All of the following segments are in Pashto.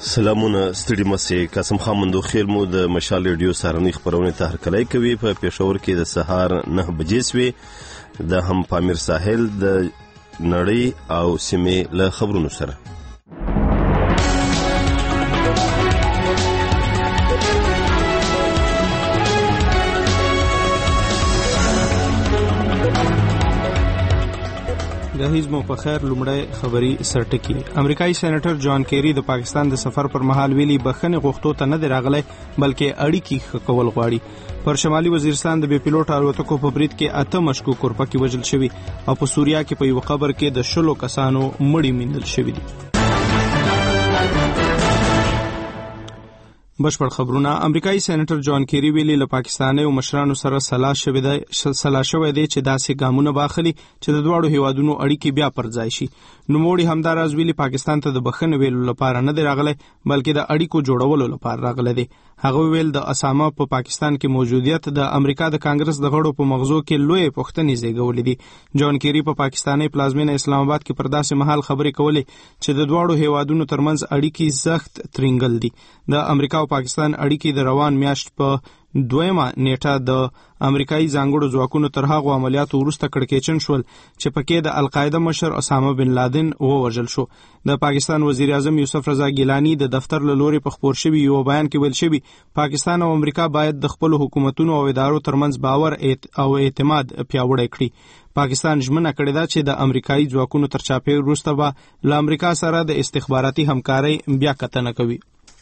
سلامونه ستړي مسئ قاسم خان مندوخیل مو د مشال ریډیو سارنی خبرونه ته هرکلی کوي. په پېښور کې د سهار 9 بجې سوي د هم پامیر ساحل د نړۍ او سیمې له خبرونو سره. جهیز مو په خیر. لومړی خبري سرټکی. امریکایي سېنیټر جان کیری د پاکستان د سفر پر مهال ویلي بخښنې غوښتو ته نه دی راغلی بلکې اړیکې ښه کول غواړي. پر شمالي وزیرستان د بې پیلوټ الوتکو په برید کې 8 مشکوک اورپکي وژل شوي او په سوریا کې په یو قبر کې د 10 کسانو مړي موندل شوي دي. بشپړ خبرونه. امریکایي سېنیټر جان کیری ویلي له پاکستاني او مشرانو سره سلا شوې ده چې داسې ګامونه باخلي چې د دواړو هیوادونو اړیکې بیا پر ځای شي. نوموړي همداراز ویلي پاکستان ته د بخښنې ویلو لپاره نه دی راغلی بلکې د اړیکو جوړولو لپاره راغلی دی. هغه ویل د اسامه په پاکستان کې موجودیت د امریکا د کانګرس د غړو په مغزو کې لوی پوښتنې زیږولې دي. جان کیری په پاکستاني پلازمینه اسلام آباد کې پر داسې مهال خبرې کولې چې د دواړو هیوادونو ترمنځ اړیکې سخت ترنګل دي. د امریکا او پاکستان اړیکې د روان میاشت په 2 نیټه د امریکایي ځانګړو ځواکونو تر هغو عملیاتو وروسته کړکېچن شول چې پکې د القاعده مشر اسامه بن لادن ووژل شو. د پاکستان وزیر اعظم یوسف رضا ګیلانی د دفتر له لوري په خبر شوي یو بیان کې ویل شوي پاکستان او امریکا باید د خپل حکومتونو او ادارو ترمنځ باور او اعتماد پیاوړی کړي. پاکستان ژمنه کړې ده چې د امریکایي ځواکونو تر چاپې وروسته به له امریکا سره د استخباراتي همکارۍ بیا کتنه کوي.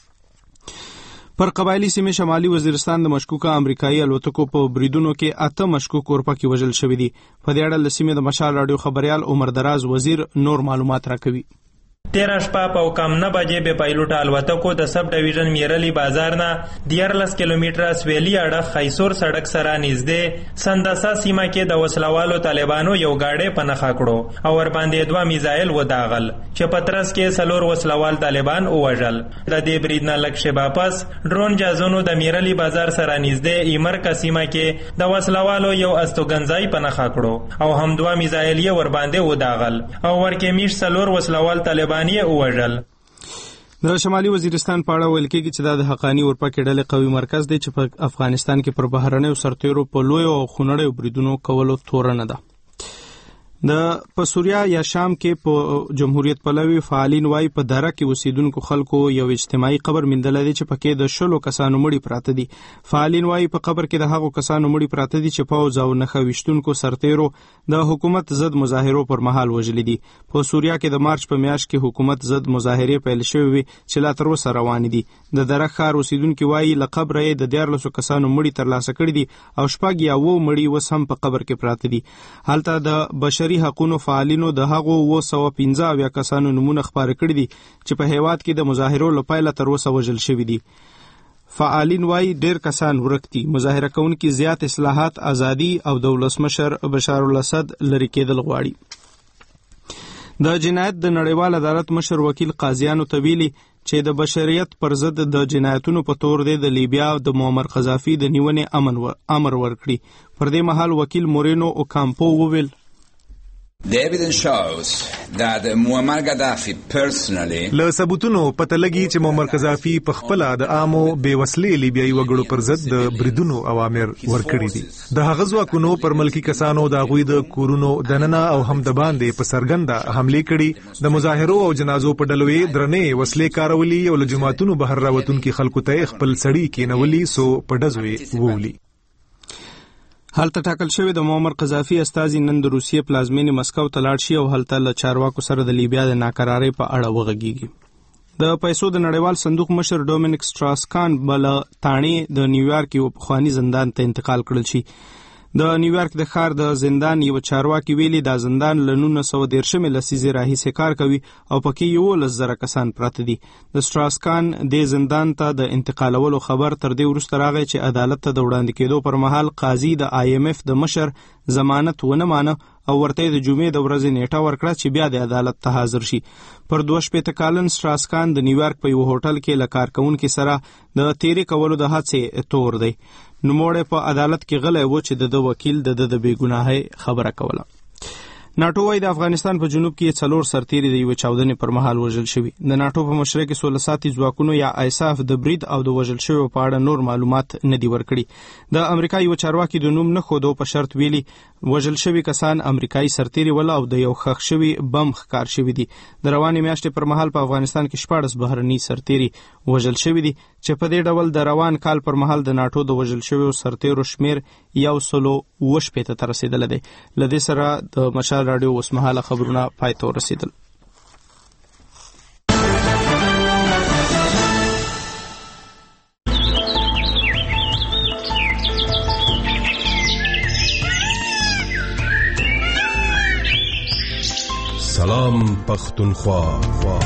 پر قبایلی سیمې شمالي وزیرستان د مشکوکه امریکایي الوتکو په بریدونو کې 8 مشکوک اورپکي وژل شوي دي. په دې اړه له سیمې د مشال راډیو خبريال عمر دراز وزیر نور معلومات راکوي. 13 شپه په کم 9 بجې به پایلوټ الوتکو د سب ډیویژن میرلی بازار نه 14 کیلومتره سویلي اړه خیسور سړک سره نږدې سنداسا سیمه کې د وسلوالو طالبانو یو گاډي په نخښه کړو او ور باندې 2 میزایل وداغل چې پترس کې سلور وسلوال طالبان ووژل. د دې برید نه لږ شېبه پس ډرون جازونو د میرلی بازار سره نږدې ایمرکا سیمه کې د وسلوالو یو استوګنځای په نخښه کړو او هم 2 میزایل یې ور باندې وداغل او ورکه میش سلور وسلوال طالبان اوجل. د شمالي وزیرستان په اړه ویل کېږي چې دا د حقانی اورپکي ډلې قوي مرکز دی چې په افغانستان کې پر بهرنیو سرتیرو په لوی او خونړیو بریدونو کولو تورنه ده. په سوریا یا شام کې په جمهوریت پلوي فعالین وایي په دره کې اوسیدونکو خلکو یو اجتماعي قبر موندلی دی چې پکې د 10 کسانو مړي پراته دي. فعالین وایي په قبر کې د هغو کسانو مړي پراته دي چې پوځ او نښه ویشتونکو سرتیرو د حکومت ضد مظاهرو پر مهال وژلي دي. په سوریا کې د مارچ په میاشت کې حکومت ضد مظاهرې پیل شوې وي چې لا تر اوسه روانې دي. د دره ښار اوسیدونکو وایي له قبره یې د 14 کسانو مړي ترلاسه کړي دي او شپږ یا 9 مړي اوس هم په قبر کې پراته دي. هلته د بشري حقوقو فعالینو د هغو 215 کسانو نمونه خپاره کړي دي چې په هیواد کې د مظاهرو له پیله تر اوسه وژل شوي دي. فعالین وایي ډېر کسان ورک دي. مظاهره کوونکي زیات اصلاحات، ازادي او د ولسمشر بشار الاسد لرې کېدل غواړي. د جنایت د نړیوال عدالت مشر وکیل قاضیانو ته ویلي چې د بشریت پر ضد د جنایتونو په تور د لیبیا د معمر قذافي د نیونې امر ورکړي. پر دې مهال وکیل مورینو اوکامپو وویل The evidence shows that Muammar Gaddafi personally له ثبوتونو پته لګي چې معمر قذافي په خپل د عامو بېوسلې لیبیایي وګړو پر ضد د بریدونو اوامر ورکړي دي. د هغه ځواکونو پر ملکی کسانو د هغوی د کورونو دننه او هم د باندې په څرګنده حملې کړي. د مظاهرو او جنازو په ډلو یې درنې وسلې کارولي او له جماعتونو بهر راوتونکي خلکو ته خپل سړي کېنولي سو په ډزو یې وولي. هلته ټاکل شوی د معمر قذافي استازي نن د روسیې پلازمینې مسکو ته لاړ شي او هلته له چارواکو سره د لیبیا د ناکرارۍ په اړه وغږیږي. د پیسو د نړیوال صندوق مشر ډومینیک سټراسکان بل تاڼې د نیویارک یو پخواني زندان ته انتقال کړل شي. د نیویارک د ښار د زندان یو چارواکي ویلي دا زندان له 1913 لسیزې راهیسې کار کوي او پکې 11,000 کسان پراته دي. د سټراسکان د زندان ته د انتقالولو خبر تر دې وروسته راغی چې عدالت ته د وړاندې کېدو پر مهال قاضي د IMF د مشر ضمانت ونه مانه او ورته د جمعې د ورځې نیټه ورکړه چې بیا د عدالت ته حاضر شي. پر 2 کالن سټراسکان د نیویارک په یو هوټل کې له کارکونکو سره د تیرې کولو د هڅې تور دی. نوموړی په عدالت کې غلی و چې د وکیل د بې ګناهۍ خبره کوله. ناټو وايي د افغانستان په جنوب کې 4 سرتیري د یو چاودنې پر مهال وژل شوي. د ناټو په مشرۍ کې 16 ساتي ځواکونو یا ISAF د برید او د وژل شویو په اړه نور معلومات نه دي ورکړي. د امریکا یو چارواکي د نوم نه خودو په شرط ویلي وژل شوي کسان امریکایي سرتیري ول او د یو ښخ شوي بم ښکار شوي دي. د روانې میاشتې پر مهال په افغانستان کې 14 بهرني سرتیري وژل شوي دي چې په دې ډول د روان کال پر مهال د ناټو د وژل شویو سرتیرو شمیر 180 ته رسیدلی دی. له دې سره د مشال راډیو اوسمهاله خبرونه پای ته ورسېدل. سلام پختونخوا.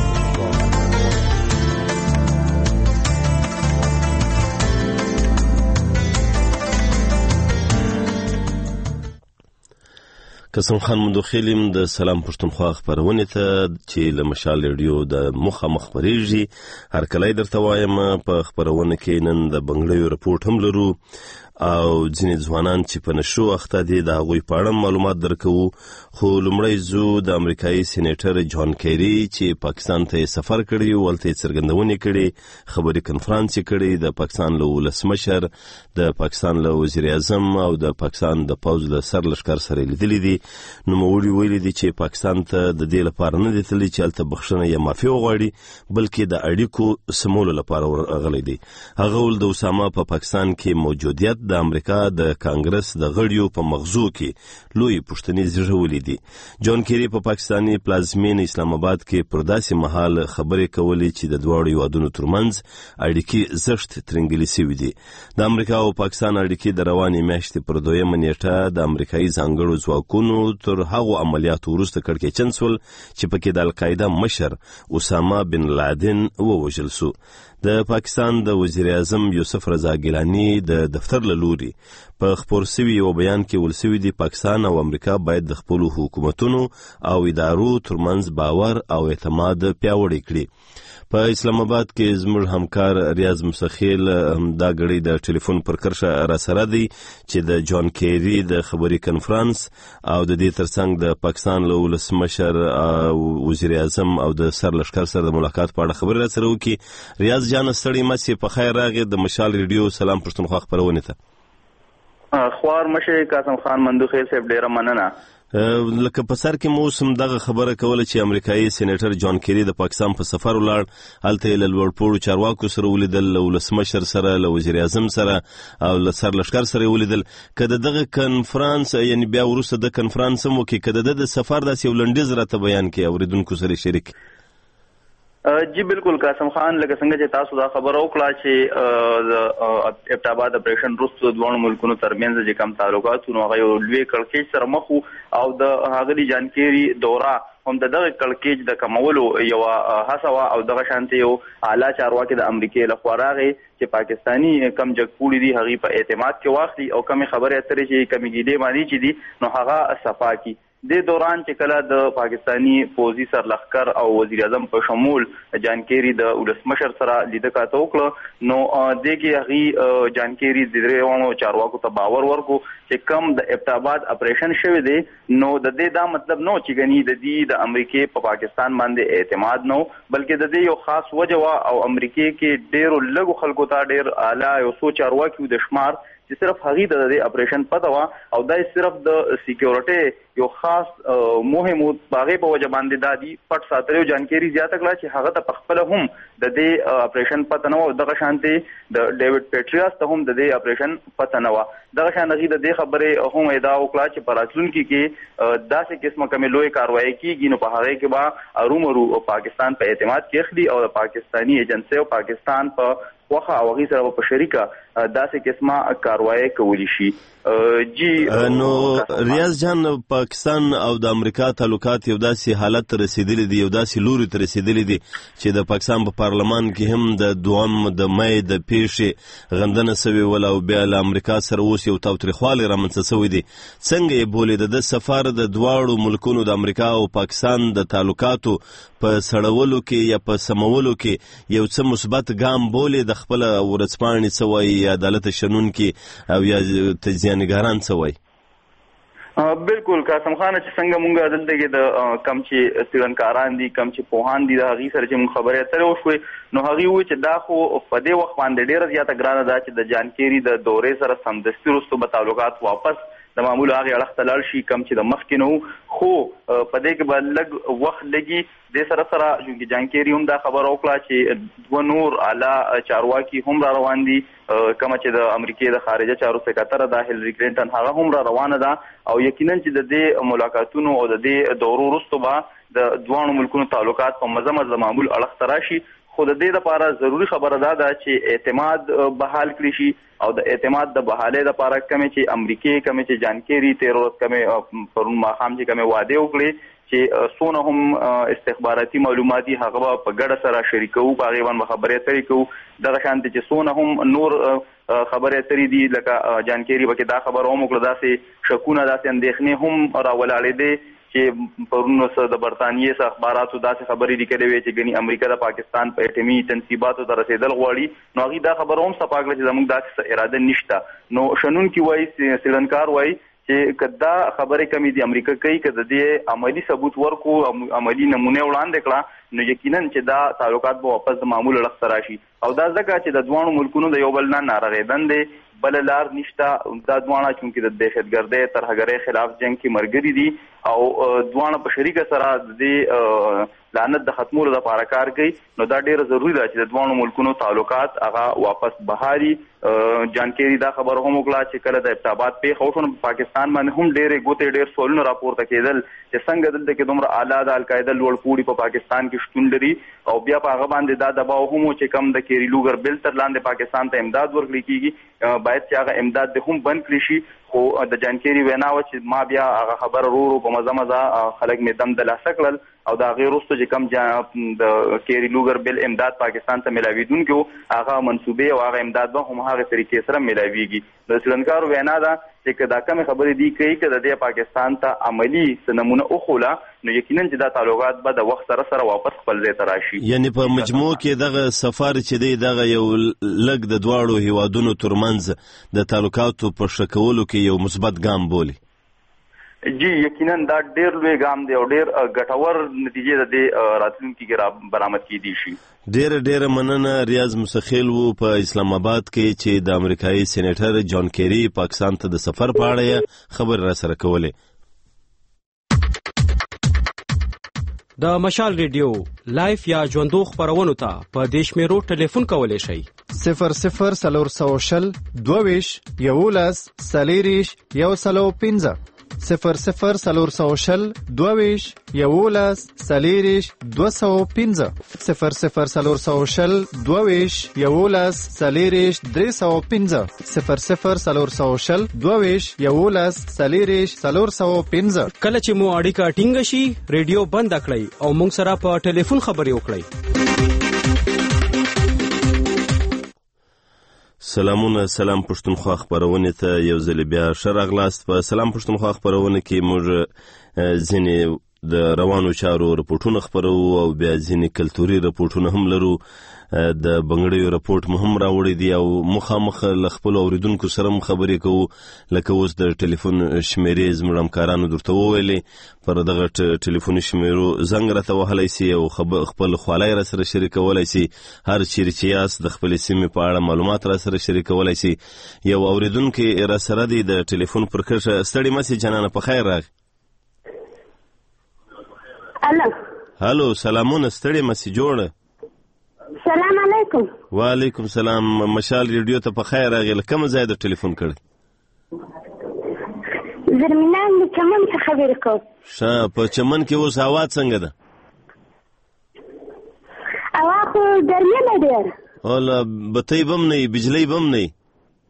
قسم خان مندوخیلم د سلام پښتونخوا خبرونه ته چې له مشال ریډیو د مخامخ خبرېږي. هر کله درته وایم په خبرونه کې نن د بنگړیو رپورټ هم لرو او ځینې ځوانان چې په نشو اخته دي د هغوی په اړه معلومات درکوو. خو لومړی زو د امریکایي سینیټر جان کیری چې پاکستان ته سفر کړی ولته څرګندونې کړي خبري کنفرانس کړي د پاکستان له ولسمشر د پاکستان له وزیر اعظم او د پاکستان د پوز له سر لشکر سره لیدلې دي. نو موږ ویلي دي چې پاکستان ته د دې لپاره نه دي تللی چې الته بخښنه یا معافي وغواړي بلکې د اړیکو سمولو لپاره ورغلي دي. هغه ول د اسامه په پاکستان کې موجودیت د امریکا د کانګرس د غړیو په مغزو کې لوی پښتني زړولې دي. جان کیری په پاکستاني پلازمین اسلام آباد کې پر داسې مهال خبرې کولې چې د دواړو هیوادونو ترمنځ اړیکې زښت ترنګلې شوې دي. د امریکا او پاکستان اړیکې د روانې میاشتې پر 2 نیټه د امریکایي ځانګړو ځواکونو تر هغو عملیاتو وروسته کړکېچن شول چې پکې د القاعده مشر اسامه بن لادن ووژل شو. د پاکستان د وزیر اعظم یوسف رضا ګیلانی د دفتر له لوري په خبر سوي یو بیان کې ولسوي دي پاکستان او امریکا باید د خپل حکومتونو او ادارو ترمنځ باور او اعتماد پیاوړی کړي. په اسلام آباد کې زموږ همکار ریاض مسخیل دا غړي د ټلیفون پر کرشه را سره دی چې د جان کیری د خبري کنفرانس او د دې ترڅنګ د پاکستان له ولسمشر وزیر اعظم او د سر لشکر سره د ملاقات په اړه خبرې را سره وکړي. ریاض جان ستړي مسی په خیر راغی د مشال ریډیو سلام پښتونخوا خبرونه ته. خوار مشه قاسم خان مندوخیل صاحب ډیره مننه. لکه په سر کې موسم دغه خبره کوله چې امریکایي سینیټر جان کیری د پاکستان په سفر ولاړ هلته له لوړپوړو چارواکو سره ولیدل له ولسمشر سره له وزیر اعظم سره او له سر لشکر سره ولیدل. کله دغه کنفرانس یعنی بیا وروسته د کنفرانس مو کې کله د سفر داسې یو لنډیز راته بیان کې اوریدونکو سره شریک. جی بالکل قاسم خان لکه څنګه چې تاسو دا خبره وکړه چې ابتاباد اپریشن روسو دوه ملکونو ترمنځ چې کوم تعلقاتونه هغه یو لوی کړکېچ سره مخ او د هغه جانکيري دوره هم دغه کړکېچ د کمولو یو هڅه او دغه شانتي یو اعلی چارواکي د امریکای له خوا راغی چې پاکستانی کم جګپوړي دي هغه په اعتماد کې واخلي او کمی خبره اترې چې کمی ګیډې مانی چې دي نو هغه صفا کی. د دوران چې کله د پاکستانی فوجي سرلښکر او وزیر اعظم په شمول جانکيري د ولسمشر سره لیدکاته وکړه نو دغه هغه جانکيري د دریوانو چارواکو ته باور ورکو چې کم د ابتاباد اپریشن شوه دی نو د دې دا مطلب نو چې غني د دې د امریکای په پاکستان باندې اعتماد نو بلکې د دې یو خاص وجه او امریکای کې ډېر لږ خلکو ته ډېر اعلی یو سوچ چارواکي د شمار چې صرف هغه د اپریشن پته وا او دا صرف د سکیورټي یو خاص مهم باغې په وجه باندې دادي پټ ساتلو جانکيري زیاته کړه چې هغه ته خپل هم د دې اپریشن پته نه و دغه شانتي د ډیوډ پیټریاس ته هم د دې اپریشن پته نه و دغه شانتي د دې خبره هم ادعا وکړه چې پراتلونکو کې داسې قسمه کمې لوی کاروایی کیږي نو په هغه کې به ارومرو پاکستان په اعتماد کې اخلي او پاکستانی ایجنسی او پاکستان په وخه او غي سره په شریکه داسې قسمه کاروایی کولی شي. جی نو ریاض جان پاکستان او د امریکا تعلقات یو داسې حالت رسیدلی دی یو داسې لوري ته رسیدلی دی چې د پاکستان په پارلمان کې هم د دوم د مې د پیښې غندنه سوي ول او بیا له امریکا سره اوس یو تاوتریخوالی رامنځته شوی دی. څنګه یې بولې د سفر د دواړو ملکونو د امریکا او پاکستان د تعلقاتو په سړولو کې یا په سمولو کې یو څه مثبت ګام بولې د خپل ورځپاڼې سوي عدالت شنون کې او یا تجزیه‌نګاران سوي؟ بالکل قاسم خان چې څنګه مونږ دلته کې د کم چې څېړنکاران دي کم چې پوهان دي د هغې سره چې مونږ خبرې اترې وشوې نو هغې وویل چې دا خو په دې وخت باندې ډېره زیاته ګرانه ده چې د جان کیري د دورې سره سمدستي وروسته به تعلقات واپس د معمول هغې اړخ ته لاړ شي کم چې د مخکې نه خو په دې کې به لږ وخت لګي دې سره چونکې جان کیري هم دا خبره وکړه چې دوه نور اعلی چارواکي هم را روان دي کومه چې د امریکې د خارجه چارو سکرټره ده هیلري کلینټن هغه هم را روانه ده او یقینا چې د دې ملاقاتونو او د دې دورو وروسته به د دواړو ملکونو تعلقات په مزه د معمول اړخ ته راشي خو د دې لپاره ضروري خبره ده چې اعتماد بحال کړي شي او د اعتماد د بحالۍ لپاره کومې چې امریکې کومې چې جان کیري تېره ورځ کومې پرون ماښام چې کومې وعدې وکړې چې څونه هم استخباراتي معلومات دي هغه به په ګډه سره شریکوو په هغې باندې خبرې اترې کوو دغه شانتې چې څونه هم نور خبرې اترې دي لکه جان کیري به کې دا خبره هم وکړه داسې شکونه داسې اندېښنې هم راولاړېدې چې پرون د برطانیې څخه اخباراتو داسې خبرې لیکلې وې چې ګنې امریکا د پاکستان په اټمي تنصیباتو ته رسېدل غواړي نو هغې دا خبره هم صفا کړه چې زموږ داسې اراده نشته نو شنونکي وایي څېړنکار وایي چې که دا خبرې کمې دي امریکا کوي که د دې عملي ثبوت ورکو عملي نمونه وړاندې کړه نو یقینا چې دا تعلقات به واپس د معمول اړخ ته راشي او دا ځکه چې د دواړو ملکونو د یو بل نه نارغېدن دی بل لار نشته دا دواړه چونکې د دهشتګردۍ ترهګرۍ خلاف جنګ کې ملګري دي او دواړه په شریکه سره د دې لعنت د ختمولو لپاره کار کوي نو دا ډیره ضروري ده چې د دواړو ملکونو تعلقات هغه واپس بهاري جان کیري دا خبره هم وکړه چې کله د ابتابات پیښه وشوه نو پاکستان باندې هم ډېر سوالونه راپورته کېدل چې څنګه دلته کې دومره اعلی د القاعده لوړ پوړي په پاکستان کې شتون لري او بیا په هغه باندې دا دباو هم چې کم د کیری لوګر بل تر لاندې پاکستان ته امداد ورکړي کېږي باید چې هغه امداد د هم بند کړي شي خو د جان کیري وینا و چې ما بیا هغه خبره ورو په مزه خلک مې دم د لاسه کړل او دا غیر وروسته چې کم د کیری لوګر بل امداد پاکستان ته ملاویدونکي و هغه منصوبې او هغه امداد به هم هغه طریقې سره ملاویږي د څېړنکارو وینا ده چې که دا کومې خبرې دي کوي که د دې پاکستان ته عملي څه نمونه وښوله نو یقینا چې دا تعلقات به د وخت سره واپس خپل ځای ته راشي یعنې په مجموع کې دغه سفر چې دی دغه یو لږ د دواړو هیوادونو ترمنځ د تعلقاتو په ښه کولو کې یو مثبت ګام بولي جی یقینا دا ډیر لوی ګام دی او ډیر ګټور نتیجې د دې راتلونکي کې برآمد کیدی شي ډیره مننه ریاض مسخیل وو په اسلام آباد کې چې د امریکایي سېنیټر جان کیري پاکستان ته د سفر په اړه خبر را سره کولې د مشال ریډیو لایف یا ژوندو خبرونو ته په دیش میرو ټلیفون کولی شئ 00 22 11 سلیریش 115 00 22 11 سلیریش 215 00 22 11 سلیریش 315 00 22 11 سلیریش 415 کله چې مو اړیکه ټینګه شي ریډیو بند کړئ او موږ سره په ټلیفون خبرې وکړئ سلام پښتونخوا خبرونه ته یو ځل بیا ښه راغلاست په سلام پښتونخوا خبرونه کې موږ ځینې د روانو چارو رپورټونه خبرو او بیا ځینې کلتوري رپورټونه هم لرو د بنګړیو رپورټ مو هم راوړی دی او مخامخ له خپلو اورېدونکو سره هم خبرې کوو لکه اوس د ټلیفون شمیرې زموږ همکارانو درته وویلې پر دغه ټلیفوني شمیرو زنګ راته وهلی سي او خپل خوالی را سره شریکولی سي هر چیرې چې یاست د خپلې سیمې په اړه معلومات را سره شریکولی سي یو اورېدونکی را سره دی د ټلیفون پر کښه ستړې مه سي جانانه په خیر راغی هلو سلامونه ستړې مه سي جوړه سلام علیکم وعلیکم سلام مشال ریډیو ته په خیر راغی له کومه ځای د ټلیفون کړی زرمینان د چمن څخه خبرې کوم ښه په چمن کې اوس هوا څنګه ده هوا خو ګرمي نه ډېره اوله بتۍ به هم نه وي بجلۍ به هم نه وي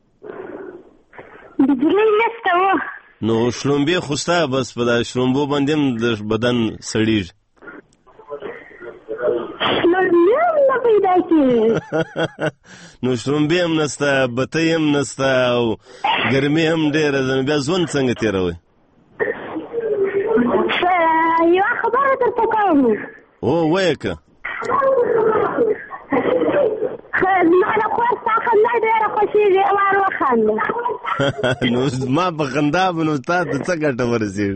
بجلۍ نشته و نو شړومبې خو ستا بس په دا شړومبو باندې هم د بدن سړېږي نو شړومبې هم نسته بتۍ هم نسته او ګرمي هم ډېره ده نو بیا ژوند څنګه تېروئ یوه خبره درته کوم وایه که زما د کور ستا خندا ډېره خوښېږي وار وخانده نو ما په خندا بنو تا ته څه ګټه ورسېږي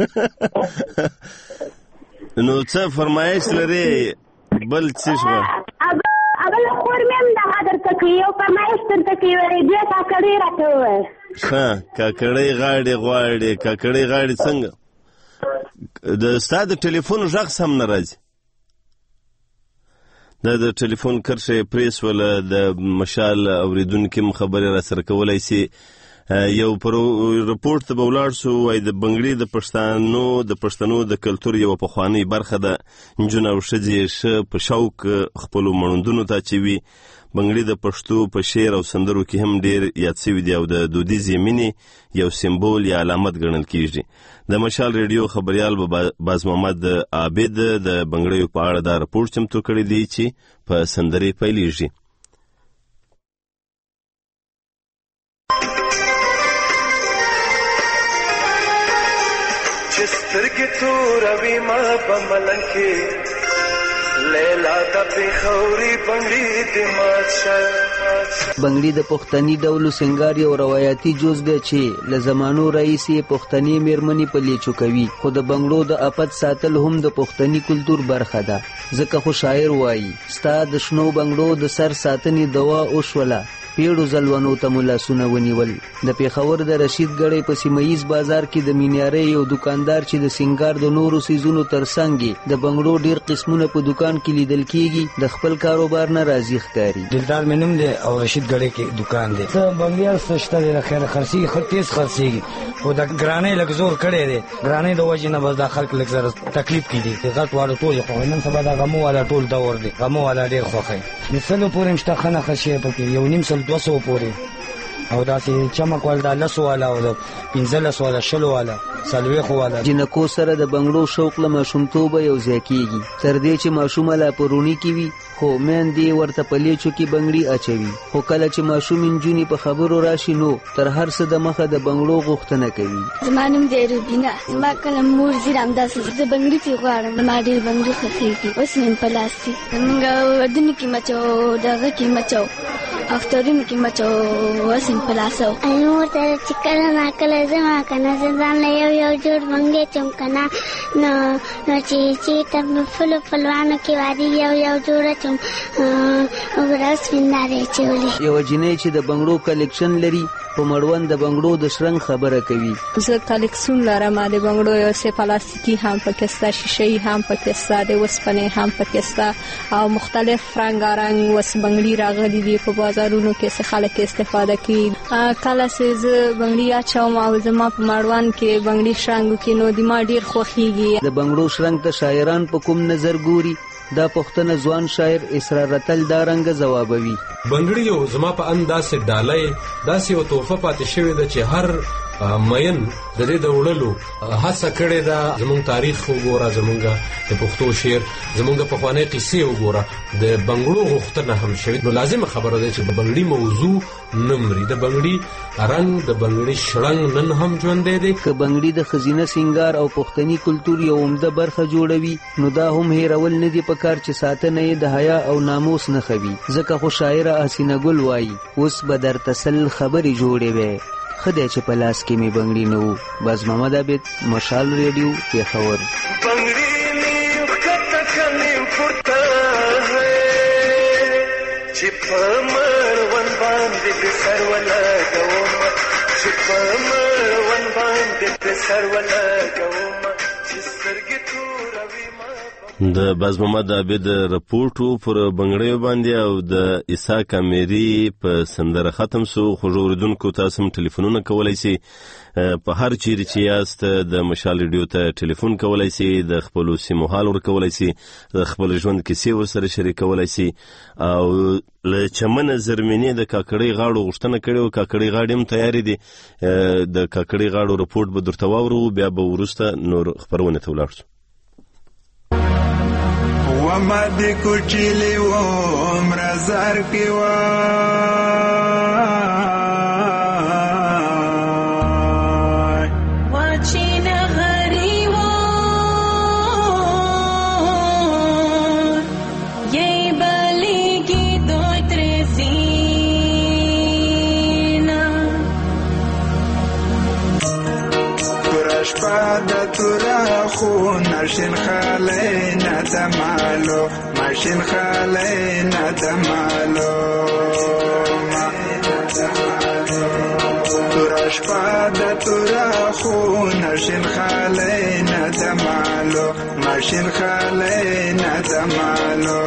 نو څه فرمایش لري بل څه شو اول خور مې هم دغه درته کوي یو فرمایش درته کوي دوی کاکړۍ راته وویل ښه کاکړۍ غاړې غواړې کاکړۍ غاړې څنګه د ستا د ټلیفون غږ سم نه راځي د ټلیفون کرښه پریس ولا د مشال اوریدونکو خبرې را سره کولای شي یو رپورټ ته ولاړ شو وای د بنگړي د پښتنو د کلچر یو پخوانی برخه ده جنو شجې په شوق خپل مړوندونو ته چوي بنگړي د پښتو په شعر او سندرو کې هم ډیر یاد شوی دی او د دودیزې مینې یو سمبول یا علامت ګڼل کیږي د مشال ریډیو خبريال باز محمد عابد د بنگړي په اړه دا رپورټ چمتو کړی دی چې په سندري پیلېږي سترګې توروي ما په ملنګ کې لیلا د پېښوري بنګړي د مات شه بنگړي د پښتني ډولو سنگار یو روایتي جز دی چې له زمانو رئیسي پښتني میرمنې پلي چوکوي خو د بنگړو د اپت ساتل هم د پښتني کلچر برخه ده ځکه خو شاعر وایي ستا د شنو بنگړو د سر ساتنې دوا اوشوله پیړو زلونو ته ملاسونه ونیول د پیښور د رشید ګړې په سیمایز بازار کې د مینیارې یو دکاندار چې د سنگار د نورو سیزونو ترڅنګ د بنگړو ډیر قسمونه په دکان کې لیدل کیږي د خپل کاروبار نه راضي ښکاري دلدار مینم دی او رشید ګړې کې دکان دی څه بنگړي سشته د خیر خرسي خطیس خرسيږي او د ګرانې لګزور کړي دي ګرانې د وجه نه بس د خلک لږ زره تکلیف کیدي غټ واړو ټول خو نن سبا د غمو والا ټول دور دی غمو والا ډیر خوخه مثلو پورې مشته خنه خشه پکې یو نیم سل 200 پورې او داسې چمک ول د 10 والا او د 15 والا شلو والا سلويخ والا جنکو سره د بنگړو شوق له ماشومتوب یو ځای کیږي تر دې چې ماشومه لا پرونی کی وي خو مېندې ورته پلیچو کې بنگړي اچوي خو کله چې ماشوم انجونی په خبرو راشي نو تر هر څه د مخه د بنگړو غوښتنه کوي زمانم دې روبینا ما کله مور زیرام داسې د بنگړي په غواړم ما ډېر بنگړي خفيږي اوس مې پلاستیک موږ ودونی کې مچو دغه کې مچو افترین کې مچو وسم پلاسو نو ته چې کله ما کله زما کنه ځان له یو جوړ بنگړي چم کنه نو چې تم فلوانو کې وادي یو جوړ چم وګراس ویناره چولې یو جنې چې د بنگړو کلیکشن لري په مړوند د بنگړو د شرنګ خبره کوي زه کلیکشن لرم د بنگړو یو سه پلاستیکي هم پکستا شیشې هم پکستا د وسپنې هم پکستا او مختلف رنگارنګ وس بنگړي راغلي دي په بازارونو کې څه خلک استفاده کوي کله چې زه بنگړي اچوم او زما په مړوند کې بنگړي شرنګ کې نو د ما ډیر خوخيږي د بنگړو شرنګ ته شاعران په کوم نظر ګوري دا پښتنه ځوان شاعر اسرار رتل دا رنګ جوابوي بنگړي یو زما په انداز ډالۍ داسې یو تحفه پاتې شوی د چې هر مین د دې د وړلو هڅه کړې ده زموږ تاریخ وګوره زموږ د پښتو شعر زموږ په خوانې قصې وګوره د بنگړو غوښتنه هم شوی نو لازم خبره ده چې د بنگړي موضوع نمرې د بنگړي رنگ د بنگړي شړنګ نن هم ژوند دی که بنگړي د خزینه سنگار او پښتني کلچر یو عمده برخه جوړوي نو دا هم هیرول نه دی پکار چې ساتنه یې د حیا او ناموس نه خوي ځکه خو شاعره حسینه ګل وایي اوس به در تسل خبري جوړې وي خدای چې پلاس کې می بنگړي نو باز محمد عابد مشال ریډیو پیښور بنگړي می وخته کله پورته چې په مړوند باندې د سر ولګوم چې په مړوند باندې د سر ولګوم چې سترګې توروي د باز محمد عابد رپورټو پر بنگړیو باندې او د عیسی کامیری په سندره ختم سو خو اوریدونکو تاسو هم ټلیفونونه کولای شي په هر چیرې چې یاست د مشال ریډیو ته ټلیفون کولای شي د خپل سیمو حال ور کولای شي د خپل ژوند کیسې ورسره شریکولای شي او له چمن زرمینې د کاکړۍ غاړو غوښتنه کړې او کاکړۍ غاړې هم تیارې دي د کاکړۍ غاړو رپورټ به درته واورو بیا به وروسته نور خبرونه ته ولاړ شو وما دې کوچلې و مرزار کې و واچینه غری و یې بلېږي دوی ترې زینا شپه د تورا خو نشین خالی نه د مالو ماشین خالی نه د مالو تورا شپه د تورا خو نشین خالی نه د مالو ماشین خالی نه د مالو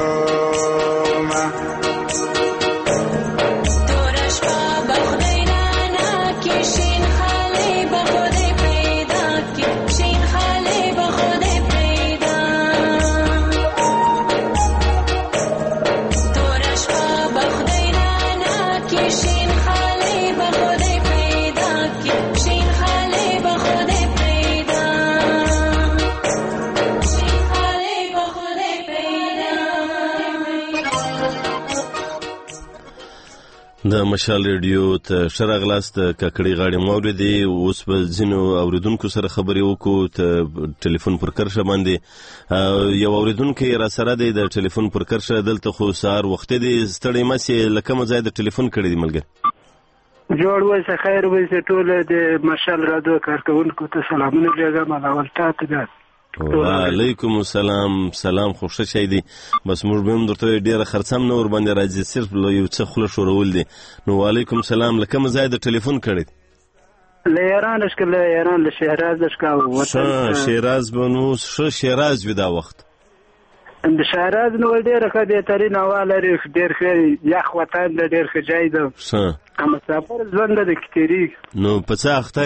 د مشال ریډیو ته شرغلاست ککړی غاړي موریدي اوس په ځینو اوریدونکو سره خبرې وکړو ته ټلیفون پر کرشه باندې یو اوریدونکو را سره دی د ټلیفون پر کرشه دلته خو سار وخت دی ستړی مې لکه مزه د ټلیفون کړی دی ملګری جوړ وایي خیر وایي ټول د مشال رادیو کارکونکو ته سلامونه لګم اول تاسو وعلیکم السلام سلام خوشی شي دي بس موږ به هم درته ډیره خرڅم نور باندې راځي صرف یو څه خله شورول دي نو وعلیکم السلام لکه مزه د ټلیفون کړی له ایران اشکل ایران له شهراز اشکا وطن شهراز بنو شهراز ودا وخت د شهراز نو ډیره خدای ترين حواله ډیر ښه یخ وطن ډیر ښه ځای ده اما سفر ژوند د کتری نو پڅه اخته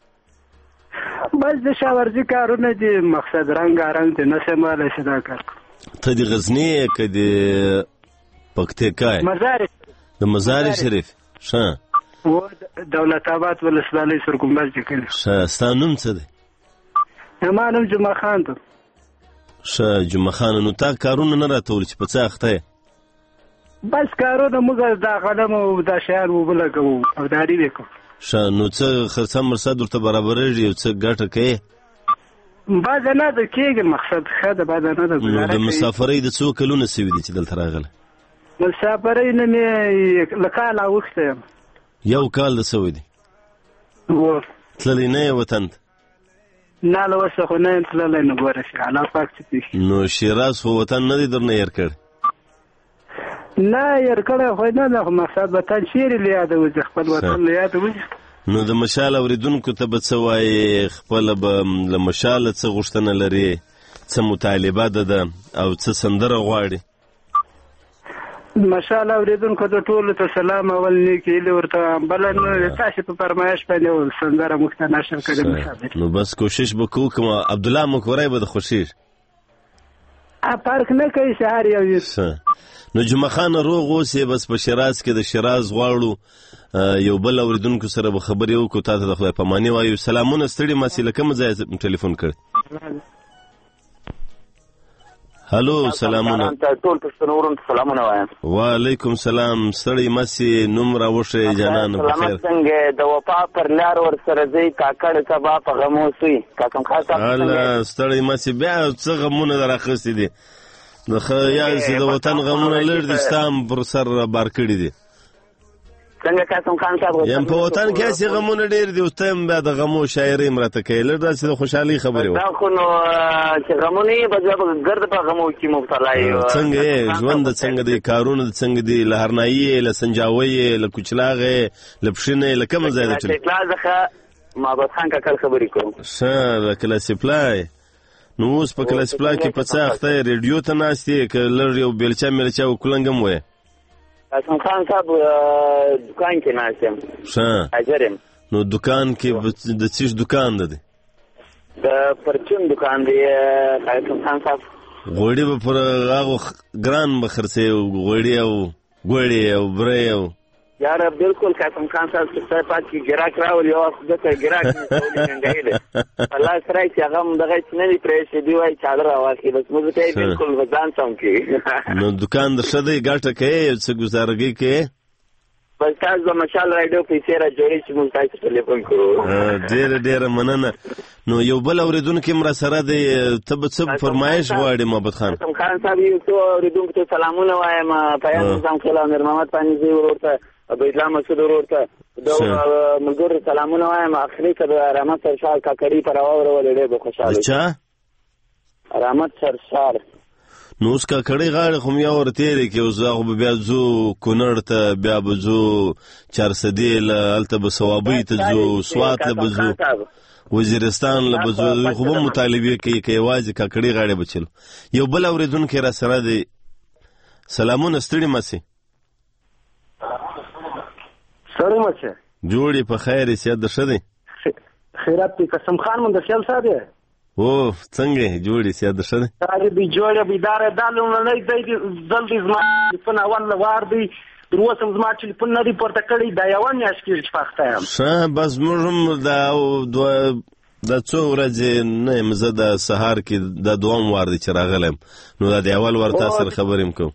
بس د شاورزي کارونه دي مقصد رنګارنګ دي نه سماله شدا کار ته د غزنی کدي پکتیکای د مزار شریف شه و دولت آباد ولسوالۍ سرګمباز دي کله شه ستانوم څه دي امانم جمعه خان ته شه جمعه خان نو تا کارونه نه راتول چې پڅه اخته بس کارونه موږ د غنم او د شهر وبلګو او داری وکړو شه نو څه خرڅم مرصد ورته برابرېږي او څه ګټه کوي بعد نه د کېږي مقصد ښه ده بعد نه ده نو د مسافرۍ د څو کلونه سوي دي چې دلته راغله مسافرۍ نه مې له کاله اوښتی یم یو کال د سوي دي تللی نه یې وطن ته نه له اوسه خو نه یم تللی نو ګوره چې الله پاک څه پېښي نو شیراز خو وطن نه دی درنه هېر کړی نه یې کړی خو نه ده خو مقصد وطن چیرې له یاده وځي خپل وطن له یاده وځي نو د مشال اوریدونکو ته به څه وایي خپله به له مشاله څه غوښتنه لري څه مطالبه ده او څه سندره غواړي مشال اوریدونکو ته ټولو ته سلام اول نیک هیلې ورته بله نو تاسې په فرمایش باندې سندره موږ ته نشر کړې نو بس کوشش به کوو که عبدالله مکوری به د خوښېږي فرق نه کوي سهار یو نو جمعه خان روغ اوسې بس په شیراز کې د شیراز غواړو یو بل اوریدونکو سره به خبرې وکړو تا ته د خدای پاماني وایو سلامونه ستړي ماسې له کومه ځایه ټلیفون کړی هلو سلامونه ټول پښتنو ورونو ته سلامونه وایم وعلیکم سلام ستړي ماسې نوم راوښی جانانو سلامت څنګه د وفا پر لار ورسره ځئ کاکړ سبا په غمو سوی قاسم خان صاحب الله ستړي ماسې بیا څه غمونه در اخیستي دي د وطن غمونه لږ دي ستا هم پر سر بار کړي دي څنګه قاسم خان صاحب یم په وطن کې هسې غمونه ډېر دي اوس ته هم بیا د غمو شاعري هم راته کوي لږ داسې د خوشحالۍ خبرې دا خو نو چې غمونه یې به بیا به ګرد په غمو کې مبتلا یې څنګه یې ژوند څنګه دی کارونه څنګه دي له هرنایي یې له سنجاوۍ یې له کوچلاغې یې له پښینې یې له کومه ځای ده ټکلا څخه محبت خان کاکل خبرې کوم ښه له کلاسیپلای نو اوس په کلاسیپلای کې په څه اخته یې ریډیو ته ناست یې که لږ یو بیلچه میلچه او کلنګ هم وایې قاسم خان صاحب دکان کې ناست یم ښه حاضر یم نو دکان کې د څه دکان ده دی د پرچون دکان دی قاسم خان صاحب غوړي به پر هغو ګران به خرڅوي غوړي او ګوړې او برې او یاره بالکل قاسم خان صاحب چې ستا پات کې ګراک راولي او ځکه ګراک مې ټولې مهنګۍ دی الله سره چې هغه هم دغه چې نه دي پرېښی دی وایي چادر راواخلي بس موږ ته یې بالکل په ځان سم کړي نو دکان د ښه دی ګټه کوې یو څه ګزارګۍ کوې بس تاسو د مشال راډیو پیسې را جوړې چې موږ تاسو ټلیفون کوو ډېره ډېره مننه نو یو بل اورېدونکی هم را سره دی ته به څه فرمایش غواړې محمد خان قاسم خان صاحب یو څو اورېدونکو ته سلامونه وایم پیام نظام خلا میر محمد پانیزي ورور ته عبدالله مسعود ورور ته د ملګرو سلامونه وایم اخري که د رحمت سرشار کاکړي پر واورولې ډېر به خوشحاله چا رحمت سرشار نو اوس کاکړۍ غاړې خو مې ور تېرې کړې اوس هغه به بیا ځو کونړ ته بیا به ځو چارسدې هلته به صوابۍ ته ځو سوات له به ځو وزیرستان له به ځو خو به مطالبې کوي که یوازې کاکړۍ غاړې به چلو یو بل اورېدونکی را سره دی سلامونه ستړي مه سئ ستړي مه سئ جوړ یې په خیر یې صحت د ښه دی خیرات دی قسم خان مندرخیل صاحب دی او څنګه جوړ یې صحت د ښه دی دی جوړ بیداره دا لومړنی دی ځل دی زما ټلیفون اول وار دی تر اوسه هم زما ټلیفون نه دی پورته کړی دا یوه میاشت کېږي چې پاخته یم ښه بس موږ هم دا څو ورځې نه یم زه د سهار کې دا دوم وار دی چې راغلی یم نو دا د اول وار تا سره خبرې م کوم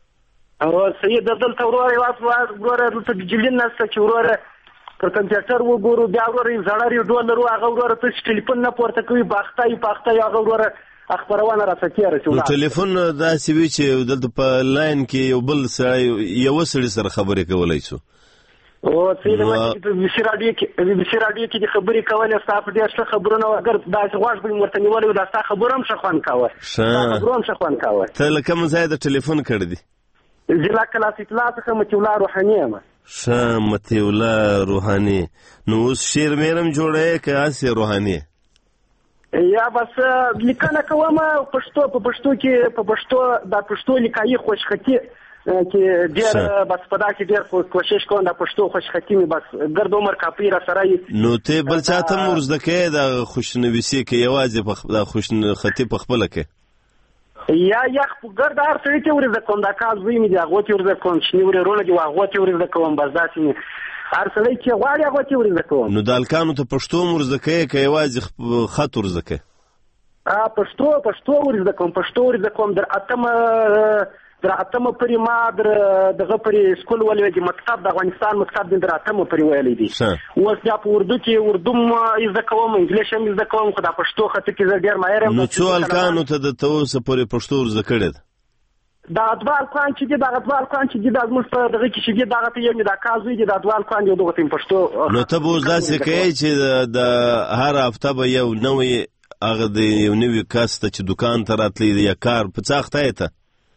صحیح د دلته وروره دلته بجلي نسته چې وروره پر کمپیوټر وګورو بیا وروره زړه ریډیو لرو هغه وروره ته چې ټلیفون نه پورته کوي باخته هغه وروره خپرونه راته تېره شي نو ټلیفون داسې وي چې دلته په لاین کې یو بل سړی یوه سړي سره خبرې کولی شو صحیح ده په بي سي راډیو کې دې خبرې کولې ستا په ډېر ښه خبرونه اگر داسې غوږ به مې ورته نیولی وي دا ستا خبره هم ښه خوند کوه خبرو هم ښه خوند کوه ته له کوم ځای د ټلیفون کړی دی ضلع کلاس اطلاع څخه مطیع الله روحاني یم ښه مطیع الله روحاني نو اوس شعر مېر هم جوړوې که هسې روحاني یا بس لیکنه کوم په پښتو دا پښتو لیکایي خوشخطي کې ډېر بس په دا کې ډېر کوشش کوم دا پښتو خوشخطي مې بس ګرد عمر کاپي را سره یي نو ته بل چاته هم ورزده کوې دا خوشنویسي کې یوازې دا خوشخطي په خپله کې یا ګرد هر سړي ته ورزده کوم دا کار زوی مې دی هغو ته ورزده کوم شنې ورېرونه دي هغو ته ورزده کوم بس داسې مې هر سړی چې غواړي هغو ته ورزده کوم نو د هلکانو ته پښتو هم ورزده کوې که یوازې خط ورزده کوې پښتو ورزده کوم در اتمه پورې ما دغه پورې سکول ویلی دی مکتب د افغانستان مکتب دی در اتمه پورې ویلی دی اوس بیا په اردو کې اردو هم زده کوم انګلیش هم زده کوم خو دا پښتو خط کې زه ډېر ماهر یم نو څو هلکانو ته د ته اوسه پورې پښتو ورزده کړې ده دا دوه هلکان چې دي دا زموږ په دغه کې چې دي دغه ته یو مې دا کار زوی دي دا دوه هلکان دي دغه ته مې پښتو نو ته به اوس داسې کوې چې د هر هفته به یو نوی هغه د یو نوي کس ته چې دوکان ته راتلی یا کار په څه اخته یې ته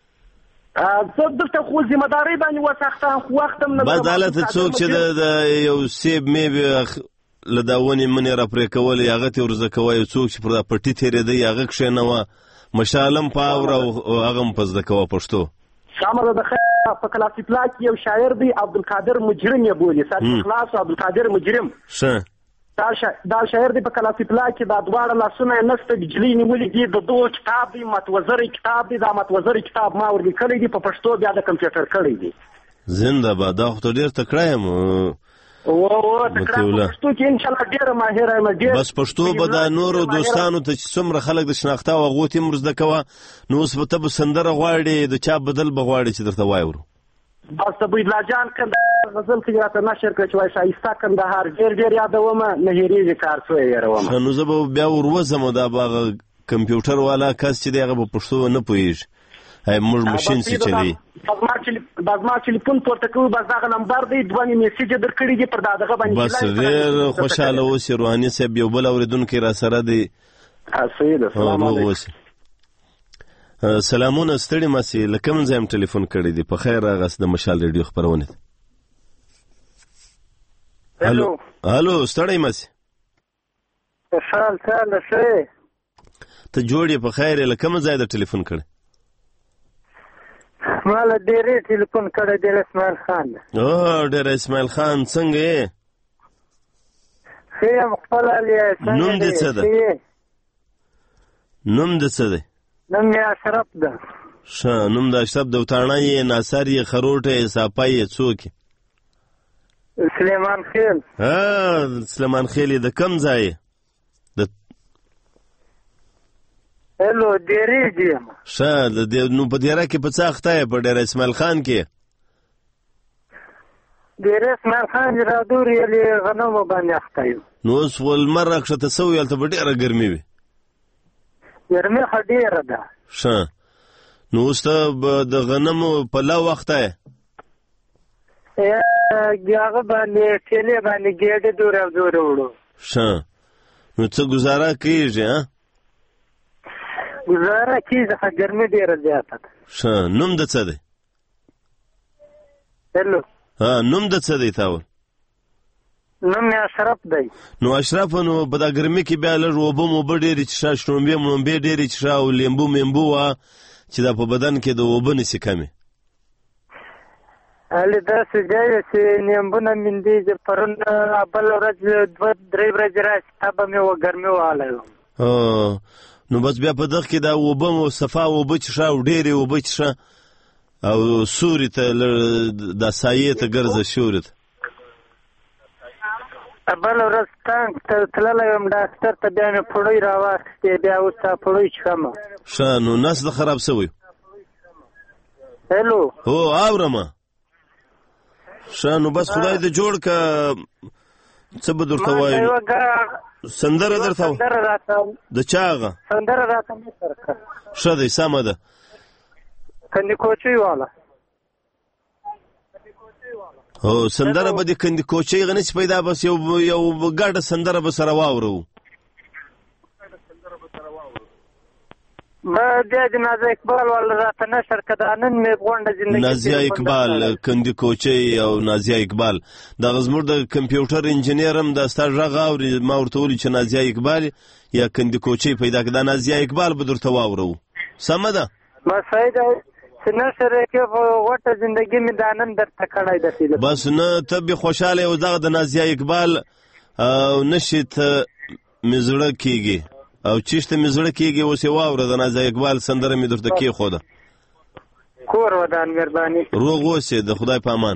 زه دلته خو ذمهدارۍ باندې وساختم خو وخت هم نه بس هلته څوک چې د یو سیب میوې له دا ونې منې را پرې کولې هغه ته ورزده کوه یو څوک چې پر دا پټي تېرېدی هغه کښېنوه مشالم په اوره او هغه هم په زده کوه پښتو سمه ده د خیر په کلاس اطلاع کې یو شاعر دی عبدالقادر مجرم یې بولي ساتي خلاص عبدالقادر مجرم ښه دا شاعر دی په کلاس اطلاع کې دا دواړه لاسونه یې نسته بجلۍ نیولي دي د دغو کتاب دی متوزر کتاب دی دا متوزر کتاب ما ور لیکلی دی په پښتو بیا د کمپیوټر کړی دی زنده باد دا خو ته ډېر تکړه یم پښتو کې انشاءالله ډېره ماهره یم بس پښتو به دا نورو دوستانو ته چې څومره خلک د شناخته او هغو ته یې هم ورزده کوه نو اوس به ته به سندره غواړې د چا بدل به غواړې چې درته وایورو بس د بویدلا جان کندهار غزل کې راته نشر کړه چې وایي ښایسته کندهار ډېر یادومه نه هېرېږي کار څو یې هېرومه نو زه به بیا وروځم دا به هغه کمپیوټر والا کس چې دی هغه به پښتو نه پوهېږي موږ مشین چې چلوي دا زما ټلیفون پورته کوي بس دغه نمبر دی دوه مې میسیج در کړي دي پر دغه باندې بس ډېر خوشحاله اوسې روحاني صاحب یو بل اورېدونکی را سره دی صحیح ده سلام علیکم سلامونه ستړي مه سئ له کوم ځای هم ټلیفون کړی دی په خیر راغاست د مشال ریډیو خپرونې ته هلو ستړی مه سئ خوشحال څه ته جوړ یې په خیر له کوم ځای د ټلیفون کړی ما له ډېرې ټلیفون کړی ډېر اسماعیل خان ډېر اسماعیل خان څنګه یې ښه یم خپله نوم دې څه ده نوم دې څه دی نوم یې اشرف ده ښه نوم د اشرف ده وتاڼه یې ناصر یې خروټه یې ساپی یې څوک سلیمان خیل سلیمان خیل د کم ځای هلو ډېرې دي ښه نو په دیره کې په څه اخته یې په ډېر اسماعیل خان کې ډېر اسماعیل خان چې رادور یې غنمو باندې اخته یم نو اوس لمر راکښته سوی هلته به ډېره ګرمي وي ګرمي خو ډېره ده ښه نو اوس ته د غنمو په لو اخته یې هغه باندې ټیلې باندې ګېډې دور او دور وړو. ښه نو څه ګزاره کېږي؟ ګزاره کېږي خو ګرمي ډېره زیاته ده. ښه نوم د څه دی؟ هلو نوم د څه دی تاول؟ نوم یې اشرف دی. نو اشرف نو په دا ګرمي کې بیا لږ اوبه موبه ډېرې څښه، شړومبې مړومبې ډېرې څښه او لیمبو میمبو وه چې دا په بدن کې د اوبه نسي کمې. هلې داسې ځای دی چې نیمبونه میندېږي، پرون بل ورځ 2-3 ورځې راشي تا به مې ګرمي والی وم. نو بس بیا په دغه کې دا اوبه مو صفا اوبه څښه او ډېرې اوبه څښه او سوري ته دا سایې ته ګرځه سوري ته. بل ورځ ټانک ته تللی وم ډاکټر ته، بیا مې پړوی راواخېستې، بیا اوس تا پړوی څښمه. ښه نو نس د خراب شوی؟ هلو هو اورمه. ښه نو بس خدای دې جوړ که څه به درته وایي. سندره درته د چا هغه سندره راته مه سره کړه. ښه دی سمه ده. کندي کوچۍ والا هو سندره به د کندي کوچۍ هغه نسي پیدا، بس یو ګډه سندره به سره واورو. بیا د نازیه اقبال والا راته نشر که دا نن مې غونډه زندګي نازیه اقبال کندي کوچۍ او نازیه اقبال دغه زموږ د کمپیوټر انجینیر هم دا ستا غږ اوري، ما ورته وویل چې نازیه اقبال یا کندي کوچۍ پیدا کړه، دا نازیه اقبال به درته واورو. سمه ده بس صحیح ده چې نشر یې کې غوټه زندګي مې دا نن درته کړی ده. بس نه ته بې خوشحاله او دغه د نازیه اقبال او نشي ته مې زړه کېږي او چیشته مې زړه کېږي اوس یې واوره د نازیه اقبال سندره مې درته کېښوده. کور ودان مهرباني. روغ اوسې د خدای په امان.